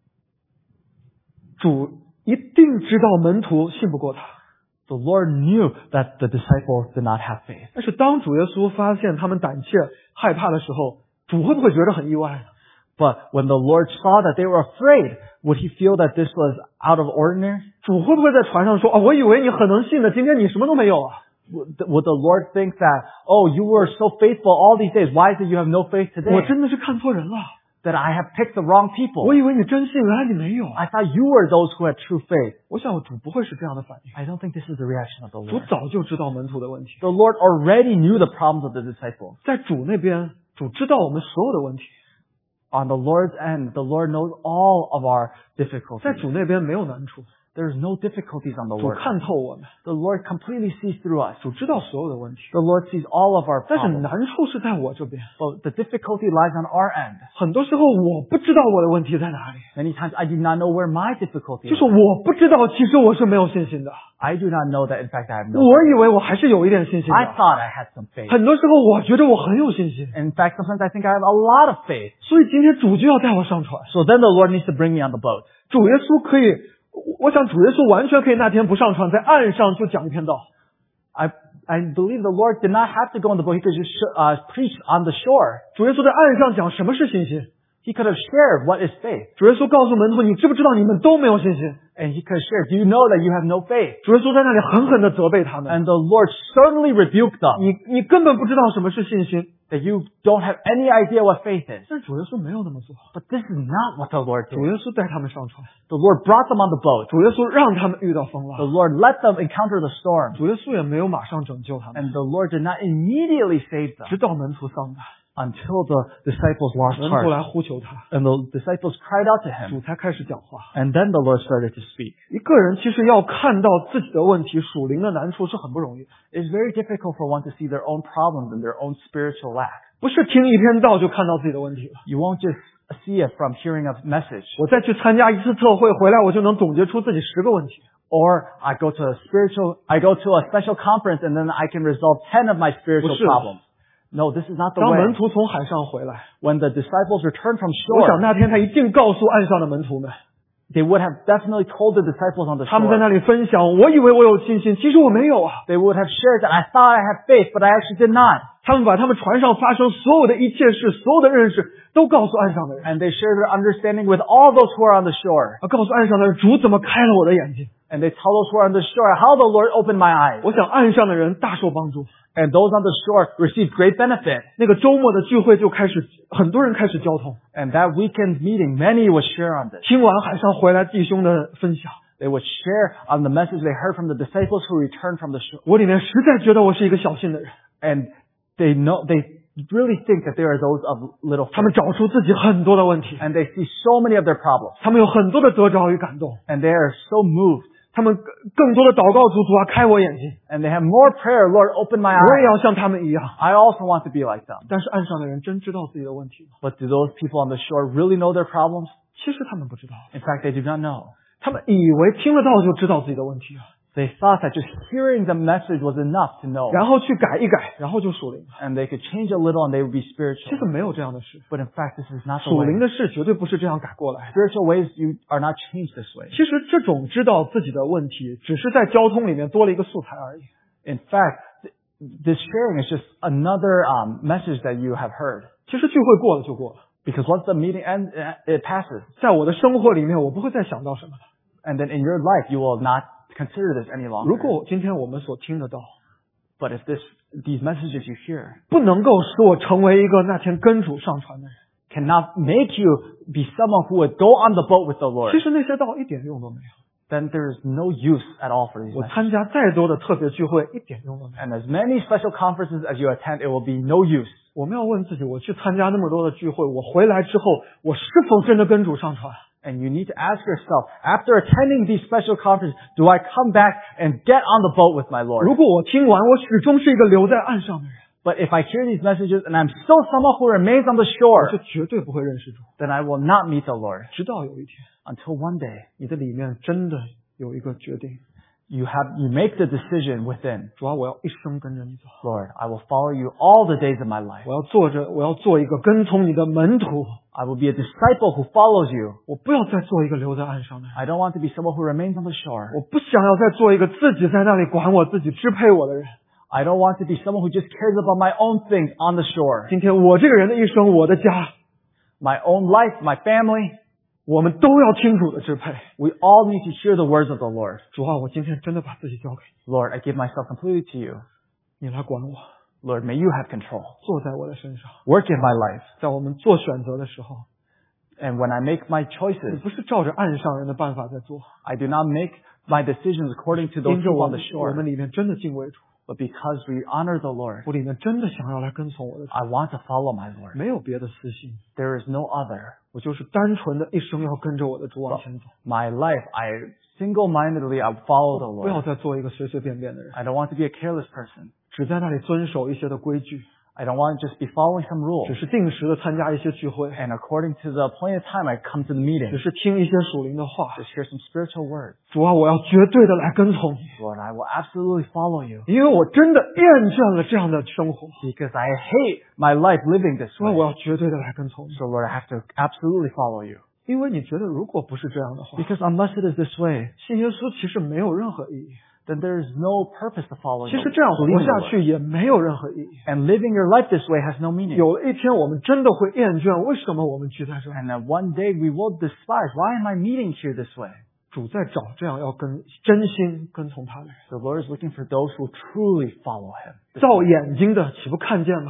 主一定知道门徒信不过他。 The Lord knew that the disciples did not have faith. 但是当主耶稣发现他们胆怯、害怕的时候，主会不会觉得很意外呢？ But when the Lord saw that they were afraid, would he feel that this was out of ordinary? 主会不会在船上说：“哦，我以为你很能信的，今天你什么都没有啊 Would the, would the Lord think that, oh, you were so faithful all these days, why is it you have no faith today? 我真的是看错人了。 That I have picked the wrong people. 我以为你真信，原来你没有。 I thought you were those who had true faith. 我想主不会是这样的反应。 I don't think this is the reaction of the 主 Lord. 早就知道门徒的问题。 The Lord already knew the problems of the disciples. 在主那边，主知道我们所有的问题。 On the Lord's end, the Lord knows all of our difficulties. 在主那边没有难处。 There's no difficulties on the 主 Lord. 看透我们。 The Lord completely sees through us. 主知道所有的问题。 The Lord sees all of our 但是 problems. 难处是在我这边。 But the difficulty lies on our end. 很多时候我不知道我的问题在哪里。 Many times I do not know where my difficulty 就 is. 是我不知道，其实我是没有信心的。 I do not know that in fact I have no 我以为我还是有一点信心 I 的。 thought I had some faith. 很多时候我觉得我很有信心。 In fact, sometimes I think I have a lot of faith. 所以今天主就要带我上船。 So then the Lord needs to bring me on the boat. 主耶稣可以，我想主耶稣完全可以那天不上船，在岸上就讲一篇道。 I I believe the Lord did not have to go on the boat. He could just uh, preach on the shore. 主耶稣在岸上讲什么是信心。 He could have shared what is faith. 主耶稣告诉门徒，你知不知道你们都没有信心？ And he could have shared, do you know that you have no faith? 主耶稣在那里狠狠地责备他们。 And the Lord certainly rebuked them. 你你根本不知道什么是信心。 That you don't have any idea what faith is. 但主耶稣没有那么做。 But this is not what the Lord 主 did. 耶稣带他们上船。 The Lord brought them on the boat. 主耶稣让他们遇到风 The 浪。 Lord let them encounter the storm. 主耶稣也没有马上拯救他们， And the Lord did not immediately save them 直到门徒丧胆， until the disciples lost 门徒 heart. 来呼求他， And the disciples cried out to 主 him. 才开始讲话。 And then the Lord started to speak. 一个人其实要看到自己的问题、属灵的难处是很不容易的， It's very difficult for one to see their own problems and their own spiritual lack. 不是听一篇道就看到自己的问题了。 You won't just see it from hearing a message. 我再去参加一次特会回来，我就能总结出自己十个问题。 Or I go to a spiritual, I go to a special conference and then I can resolve ten of my spiritual 不是。 problems. No, this is not the 当门 way. 徒从海上回来， When the disciples returned from 我想 shore, 那天他一定告诉岸上的门徒们， they would have definitely told the disciples on the 他们在 shore. 那里分享，我以为我有信心，其实我没有啊。 They would have shared that I thought I had faith, but I actually did not. 他们把他们船上发生所有的一切事、所有的认识，都告诉岸上的人， And they shared their understanding with all those who are on the shore. 啊，告诉岸上的人，主怎么开了我的眼睛。 And they tell those who are on the shore how the Lord opened my eyes. 我想岸上的人大受帮助。 And those on the shore received great benefit. 那个周末的聚会就开始，很多人开始交通。 And that weekend meeting, many would share on this. 听完海上回来弟兄的分享， They would share on the message they heard from the disciples who returned from the shore. 我里面实在觉得我是一个小信的人。 And they know, they really think that they are those of little 他们 faith. 找出自己很多的问题， And they see so many of their problems. 他们有很多的得着与感动， And they are so moved. 他们更更多的祷告主，主啊开我眼睛， And they have more prayer, Lord, open my 我也 eyes. 要像他们一样。 I also want to be like them. 但是岸上的人真知道自己的问题吗？ But do those people on the shore really know their problems? 其实他们不知道， In fact, they do not know. 他们以为听了道就知道自己的问题了， They thought that just hearing the message was enough to know. 然后去改一改，然后就属灵了。 And they could change a little and they would be 其 spiritual. 实没有这样的事， But in fact, this is not the 属灵 way. 的事绝对不是这样改过来的。 Spiritual ways, you are not changed this way. 其实这种知道自己的问题，只是在交通里面多了一个素材而已。 In fact, th- this sharing is just another um, message that you have heard. 其实聚会过了就过了， Because once the meeting ends, it passes. 在我的生活里面，我不会再想到什么了。 And then in your life, you will not consider this any 如 longer. 果今天我们所听得到， But if this, these messages you hear 不能够使我成为一个那天跟主上船的人， cannot make you be someone who would go on the boat with the Lord, 其实那些道一点用都没有。 then there is no use at all for these 我 messages. 参加再多的特别聚会，一点用都没有。 And as many special conferences as you attend, it will be no use. 我们要问自己，我去参加那么多的聚会，我回来之后，我是否真的跟主上船？ And you need to ask yourself, after attending these special conferences, do I come back and get on the boat with my Lord? 如果我听完，我始终是一个留在岸上的人， But if I hear these messages and I'm still someone who remains on the 我 shore, 就绝对不会认识主。 then I will not meet the Lord 直到有一天， until one day 你的里面真的有一个决定， you have, you make the decision within, 主啊，我要一生跟着你走， Lord, I will follow you all the days of my life. 我要做着，我要做一个跟从你的门徒， I will be a disciple who follows you. 我不要再做一个留在岸上的人， I don't want to be someone who remains on the shore. 我不想要再做一个自己在那里管我自己、支配我的人。 I don't want to be someone who just cares about my own things on the shore. 今天我这个人的一生，我的家， My own life, my family, 我们都要听主的支配。 we all need to hear the words of the Lord. 主啊，我今天真的把自己交给你， Lord, I give myself completely to you. 你来管我， Lord, may you have control. 坐在我的身上。 Work in my life. 在我们做选择的时候， And when I make my 你 choices, 不是照着岸上人的办法在做， I do not make my decisions according to those 因着 people 我 on the 们我 shore, 们里面真的敬畏主， but because we honor the Lord. 我里面真的想要来跟从我的主， I want to follow my Lord. 没有别的私心， There is no other. 我就是单纯的一生要跟着我的主往前走， My life, I single-mindedly I follow the 不要 Lord. 再做一个随随便便的人， I don't want to be a careless person. 只在那里遵守一些的规矩， I don't want to just be following some 只 rules. 是定时的参加一些聚会， And according to the appointed time, I come to the 只 meeting. 是听一些属灵的话。 Just hear some spiritual words. 主啊，我要绝对的来跟从你， Lord, I will absolutely follow you 因为我真的厌倦了这样的生活。 because I hate my life living this 主啊， way. 我要绝对的来跟从你， So Lord, I have to absolutely follow you. 因为你觉得如果不是这样的话， Because unless it is this way, 信耶稣其实没有任何意义。 then there is no purpose to following 其 the 实这样活 believing 下 the Lord. 去也没有任何意义。 And living your life this way has no meaning. 有了一天我们真的会厌倦，为什么我们聚在这儿？ And then one day we will despise. Why am I meeting here this way? 主在找这样要跟真心跟从他的人。 The Lord is looking for those who truly follow Him. 造眼睛的岂不看见吗？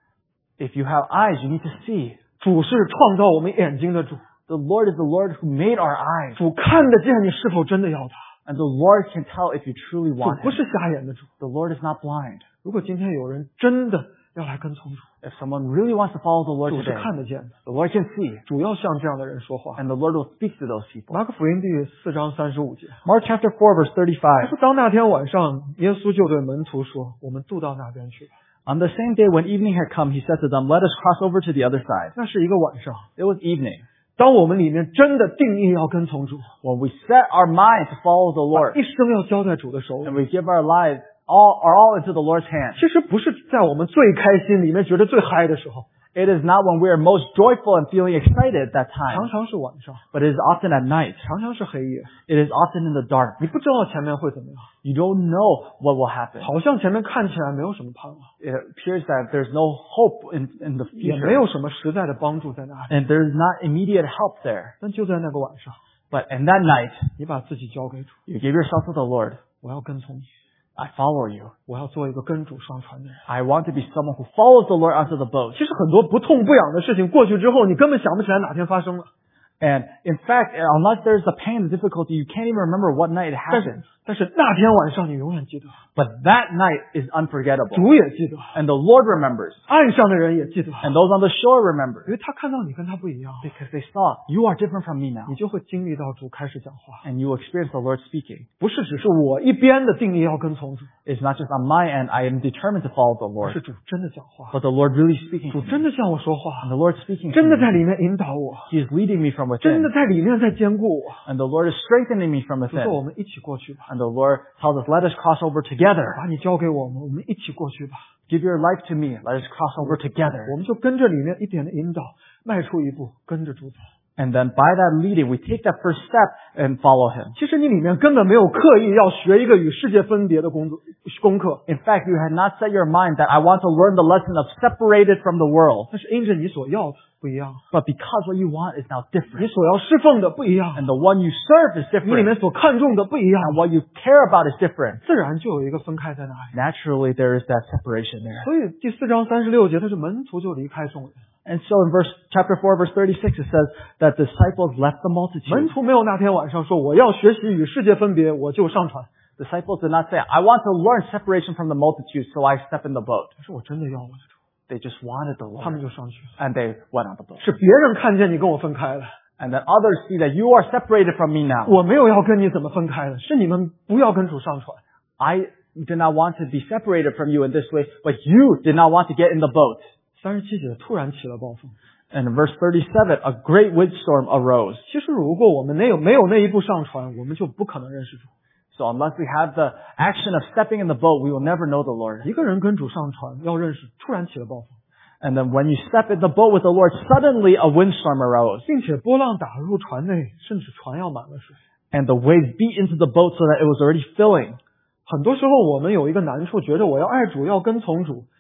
If you have eyes, you need to see. 主是创造我们眼睛的主， The Lord is the Lord who made our eyes. 主看得见你是否真的要他。 And the Lord can tell if you truly 主 want 不 Him. 是瞎眼的主。 The Lord is not blind. 如果今天有人真的要来跟从主， If someone really wants to follow the Lord 主是 today, 看得见的， the Lord can see. 主要向这样的人说话。 And the Lord will speak to those people. 马可福音第四章三十五节， Mark chapter four, verse 他 thirty-five. 说当那天晚上，耶稣就对门徒说：“我们渡到那边去吧。 On the same day when evening had come, He said to them, Let us cross over to the other side. ” 那是一个晚上， It was evening. 当我们里面真的定义要跟从主， When we set our mind to follow the 把 Lord, 一生要交在主的手里 and，we give our lives all, are all into the Lord's hand. 其实不是在我们最开心、里面觉得最嗨的时候， It is not when we are most joyful and feeling excited at that 常 time, 常是晚上， but it is often at night. 常常是黑夜。 It is often in the dark. 你不知道前面会怎么样， You don't know what will happen. 好像前面看起来没有什么盼望， It appears that there's no hope in, in the 也 future, 没有什么实在的帮助在那里。 and there's not immediate help there. 但就在那个晚上， But in that night, 你把自己交给主， you give yourself to the Lord. 我要跟从你， I follow you. 我要做一个跟主上船的人。 I want to be someone who follows the Lord onto the boat. 其实很多不痛不痒的事情过去之后，你根本想不起来哪天发生了。 And in fact, unless there's the pain and difficulty, you can't even remember what night it 但是 happened. 但是那天晚上你永远记得， But that night is unforgettable. 主也记得， And the Lord remembers. 岸上的人也记得， And those on the shore remember. 因为他看到你跟他不一样， Because they saw, you are different from me now. 你就会经历到主开始讲话， And you will experience the Lord speaking. 不是只是我一边的定义要跟从主， It's not just on my end, I am determined to follow the 而 Lord. 是主真的讲话， But the Lord really speaking 主 to 真 me. 的向我说话 And，the Lord speaking to 真的 me. 在里面引导我， He is leading me from 真的 within. 在里面在兼顾我。 And the Lord is strengthening me from 主说我 within. 们一起过去吧， And the Lord tells us, let us cross over together. 把你交给我们，我们一起过去吧， Give your life to me. Let us cross over 我 together. 们就跟着里面一点的引导，迈出一步，跟着主走。 And then by that leading, we take that first step and follow Him. 其实你里面根本没有刻意要学一个与世界分别的工作功课， In fact, you had not set your mind that I want to learn the lesson of separated from the world. 但是因着你所要的不一样， But because what you want is now 你 different. 所要侍奉的不一样， And the one you serve is 你里面 different. 所看重的不一样， And what you care about is different. 自然就有一个分开在那里。 Naturally, there is that separation there. 所以第四章三十六节，他是门徒就离开众人， And so in verse chapter four, verse thirty-six, it says that disciples left the 门 multitude. 徒没有那天晚上说我要学习与世界分别，我就上船。 Disciples did not say, I want to learn separation from the multitude, so I step in the boat. 但是我真的要我的主， They just wanted the 他们 Lord. 就上去了。 And they went on the boat. 是别人看见你跟我分开了， And then others see that you are separated from me now. 我没有要跟你怎么分开的，是你们不要跟主上船。 I did not want to be separated from you in this way, but you did not want to get in the boat. 三十七节突然起了暴风。 And in verse thirty-seven, a great windstorm arose. 其实如果我们没有没有那一步上船，我们就不可能认识主。 So unless we have the action of stepping in the boat, we will never know the Lord. 一个人跟主上船要认识，突然起了暴风， And then when you step in the boat with the Lord, suddenly a windstorm arose. 并且波浪打入船内，甚至船要满了水。 And the waves beat into the boat so that it was already filling. 很多时候我们有一个难处，觉得我要爱主，要跟从主，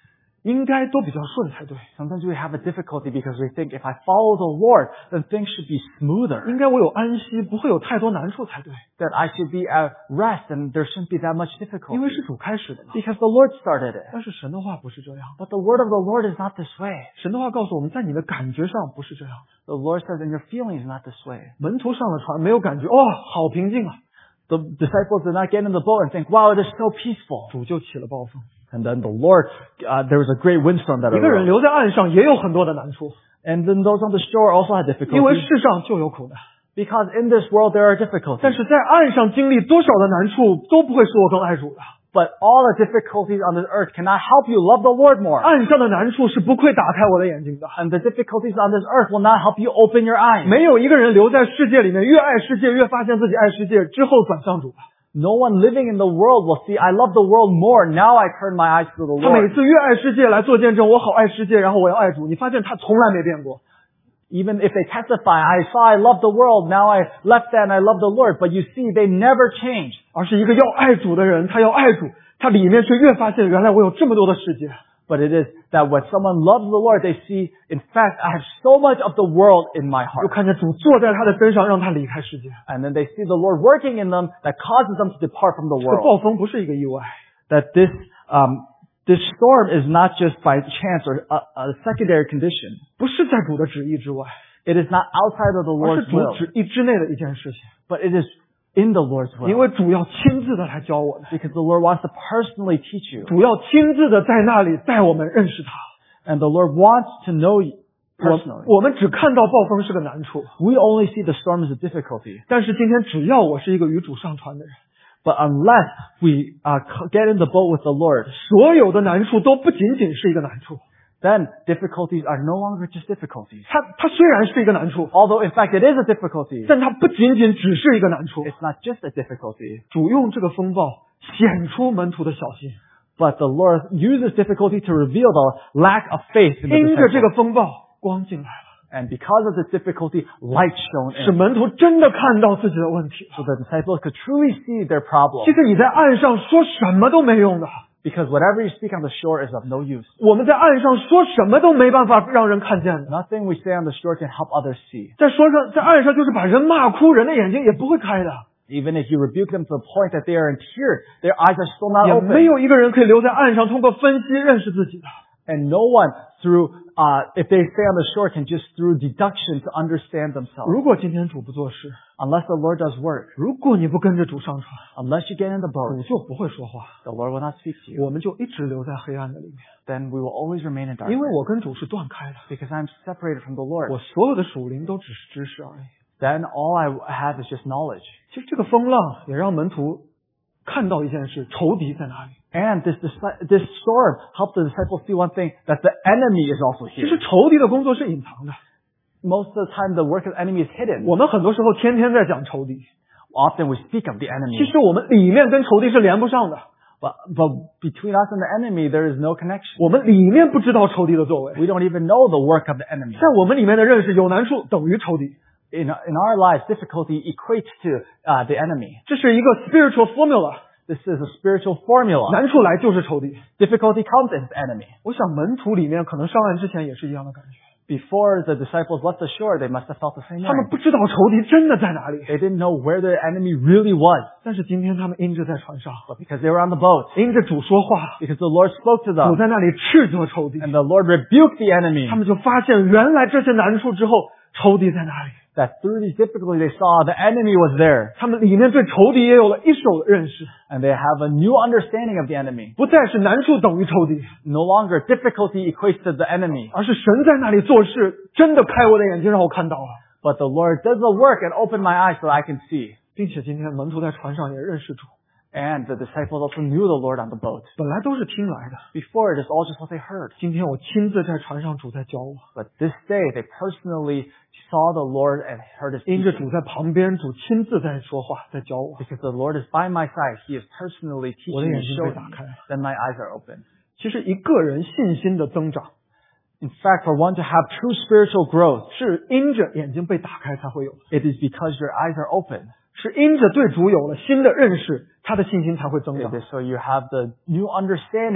应该都比较顺才对。 Sometimes we have a difficulty because we think if I follow the Lord, then things should be smoother. 应该我有安息，不会有太多难处才对。 That I should be at rest and there shouldn't be that much 因 difficulty. 为是主开始的嘛。 Because the Lord started it. 但是神的话不是这样， But the word of the Lord is not this way. 神的话告诉我们，在你的感觉上不是这样。 The Lord says in your feelings, not this way. 门徒上了船，没有感觉，哦，好平静啊， The disciples did not get in the boat and think, wow, it is so peaceful. 主就起了暴风。 And then the Lord, uh, there was a great windstorm that 一个人 arose. 留在岸上也有很多的难处， And then those on the shore also had 因为 difficulties. 世上就有苦难。 Because in this world there are difficulties. 但是在岸上经历多少的难处，都不会使我更爱主的。 But all the difficulties on this earth cannot help you love the Lord more. 岸上的难处是不会打开我的眼睛的。 And the difficulties on this earth will not help you open your eyes. 没有一个人留在世界里面，越爱世界越发现自己爱世界，之后转向主的。 No one living in the world will see, I love the world more. Now I turn my eyes to the 他每 Lord. 次越爱世界来做见证，我好爱世界，然后我要爱主。你发现他从来没变过。 Even if they testify, I saw I love the world. Now I left that and I love the Lord. But you see, they never changed. 而是一个要爱主的人，他要爱主，他里面却越发现原来我有这么多的世界。 But it is that when someone loves the Lord, they see, in fact, I have so much of the world in my 就 heart. 看见主坐在他的身上，让他离开世界。 And then they see the Lord working in them that causes them to depart from the 这个 world. 暴风不是一个意外， That this, um, this storm is not just by chance or a, a secondary condition. 不是在主的旨意之外， It is not outside of the 而 Lord's 是主 will. 旨意之内的一件事情。 But it is in the Lord's 因 will. 为主要亲自的来教我们， Because the Lord wants to personally teach you. 主要亲自的在那里带我们认识他。 And the Lord wants to know you 我 personally. 我们只看到暴风是个难处， We only see the storm as a difficulty. 但是今天只要我是一个与主上船的人， But unless we uh, get in the boat with the Lord, 所有的难处都不仅仅是一个难处。 then difficulties are no longer just difficulties. 它它虽然是一个难处， Although in fact it is a difficulty, 但它不仅仅只是一个难处。 it's not just a difficulty. 主用这个风暴显出门徒的小心， But the Lord uses difficulty to reveal the lack of faith in the 因着这 disciples. 个风暴，光进来了， And because of this difficulty, light shone 使 in. 门徒真的看到自己的问题。 So the disciples could truly see their problem. 其实你在岸上说什么都没用的， Because whatever you speak on the shore is of no use. 我们在岸上说什么都没办法让人看见的。 Nothing we say on the shore can help others see. 在说上，在岸上就是把人骂哭，人的眼睛也不会开的， Even if you rebuke them to the point that they are in tears, their eyes are still not 也 open. 没有一个人可以留在岸上通过分析认识自己的。 And no one through, uh, if they stay on the shore, can just through deduction to understand themselves. 如果今天主不做事， Unless the Lord does work, 如果你不跟着主上船， unless you get in the 主 boat, 就不会说话， the Lord will not speak to you. 我们就一直留在黑暗的里面。 Then we will always remain in 因 darkness. 为我跟主是断开的， Because I'm separated from the Lord. 我所有的属灵都只是知识而已。 Then all I have is just knowledge. 其实这个风浪也让门徒看到一件事：仇敌在哪里？ And this, this storm helped the disciples see one thing, that the enemy is also 其 here. 实仇敌的工作是隐藏的。 Most of the time, the work of the enemy is hidden. 我们很多时候天天在讲仇敌， Often we speak of the 其 enemy. 实我们里面跟仇敌是连不上的。 But, but between us and the enemy, there is no connection. 我们里面不知道仇敌的作为， We don't even know the work of the enemy. 在我们里面的认识，有难处等于仇敌， In, in our lives, difficulty equates to uh, the enemy. 这是一个 spiritual formula。 This is a spiritual formula. 难处来就是仇敌。 Difficulty comes as enemy. 我想门徒里面可能上岸之前也是一样的感觉， Before the disciples left the shore, they must have felt the same 他们 way. 不知道仇敌真的在哪里， They didn't know where the enemy really was. 但是今天他们因着在船上， But because they were on the boat, 因着主说话， because the Lord spoke to 主 them, 在那里斥责仇敌， and the Lord rebuked the enemy, 他们就发现原来这些难处之后，仇敌在哪里？ that through these difficulties they saw the enemy was there. 他们里面对仇敌也有了一手的认识， And they have a new understanding of the enemy. 不再是难处等于仇敌， No longer difficulty equates to the enemy. 而是神在那里做事，真的开我的眼睛，让我看到了， But the Lord does the work and open my eyes so I can see. 并且今天门徒在船上也认识主， And the disciples also knew the Lord on the boat. 本来都是听来的， Before, it is all just what they heard. 今天我亲自在船上，主在教我， But this day, they personally saw the Lord and heard His 因着 teaching. 主在旁边，主亲自在说话，在教我。 Because the Lord is by my side, He is personally 我的 teaching 眼 and 睛被 showing 打 me. 开了。 Then my eyes are open. 其实一个人信心的增长， In fact, for one to have true spiritual growth, 是因着眼睛被打开才会有的， it is because your eyes are open. 是因着对主有了新的认识，他的信心才会增 It 长。 is so you have the new understanding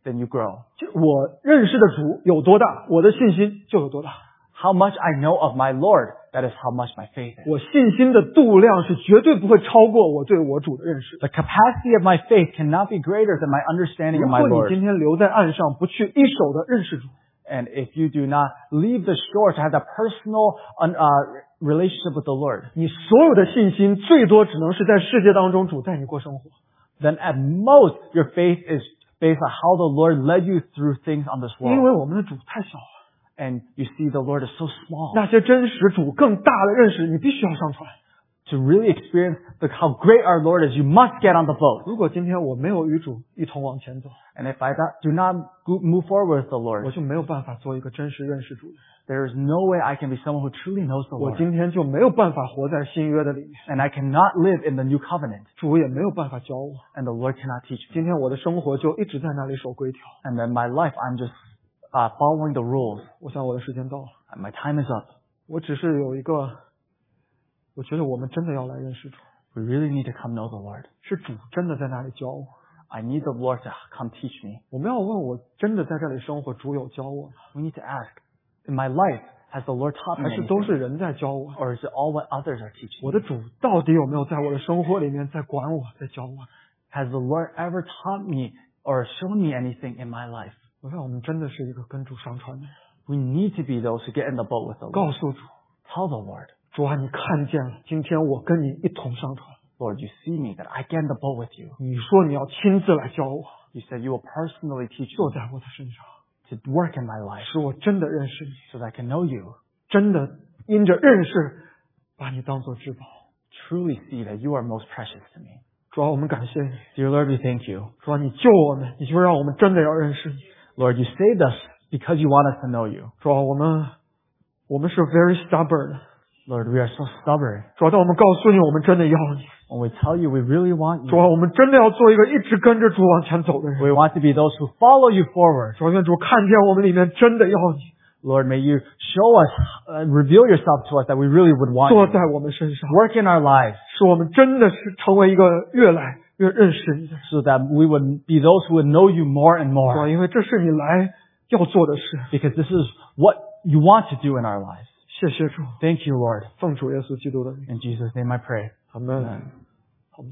then you grow. 就我认识的主有多大，我的信心就有多大。 How much I know of my Lord, that is how much my faith is. 我信心的度量是绝对不会超过我对我主的认识。 The capacity of my faith cannot be greater than my understanding 如 of my 果你 Lord. 今天留在岸上，不去一手的认识主， And if you do not leave the shore to have that personal uh, relationship with the Lord, 你所有的信心最多只能是在世界当中主带你过生活。 then at most your faith is based on how the Lord led you through things on this 因为 world. 我们的主太小了， And you see the Lord is so small. 那些真实主更大的认识，你必须要上船。 To really experience the, how great our Lord is, you must get on the boat. 如果今天我没有与主一同往前走， And if I do not go- move forward with the 我 Lord, 就没有办法做一个真实认识主的人。 there is no way I can be someone who truly knows the 我 Lord. 今天就没有办法活在新约的里面， And I cannot live in the new covenant. 主也没有办法教我。 And the Lord cannot teach me. 今天我的生活就一直在那里守规条。 And then my life, I'm just uh, following the rules. 我想我的时间到了， And my time is up. 我只是有一个，我觉得我们真的要来认识主， We really need to come know the Lord. 是主真的在那里教我。 I need the Lord to come teach me. 我们要问我真的在这里生活，主有教我吗？ We need to ask, in my life, has the Lord taught me 还是都 anything? 是人在教我？ Or is it all what others are teaching 我 me? 的主到底有没有在我的生活里面在管我，在教我？ Has the Lord ever taught me or shown me anything in my life? 我看我们真的是一个跟主上船的人。 We need to be those who get in the boat with the 告 Lord. 诉主， Tell the Lord, 主啊，你看见了，今天我跟你一同上船。 Lord, you see me, that I get in the boat with you. 你说你要亲自来教我， You said you will personally teach 坐 me 在我的身上， to work in my life 使我真的认识你， so that I can know you, 真的因着认识把你当作至宝。 truly see that you are most precious to me. 主啊，我们感谢你。 Dear Lord, we thank you. 主啊，你救我们，你就让我们真的要认识你。 Lord, you saved us because you want us to know you. 主啊，我们我们是 very stubborn 的。 Lord, we are so stubborn. 主啊，但我们告诉你，我们真的要你。 When we tell you we really want 主啊， you, 我们真的要做一个一直跟着主往前走的人。 we want to be those who follow you forward. 主啊，愿主看见我们里面真的要你， Lord, may you show us, uh, reveal yourself to us that we really would want 坐 you. 在我们身上， Work in our lives 使我们真的是成为一个越来越认识你的人。 so that we would be those who would know you more and 主啊， more. 因为这是你来要做的事。 Because this is what you want to do in our lives. 谢谢主， Thank you, Lord. 奉主耶稣基督的名， In Jesus' name I pray. 阿门。 Amen.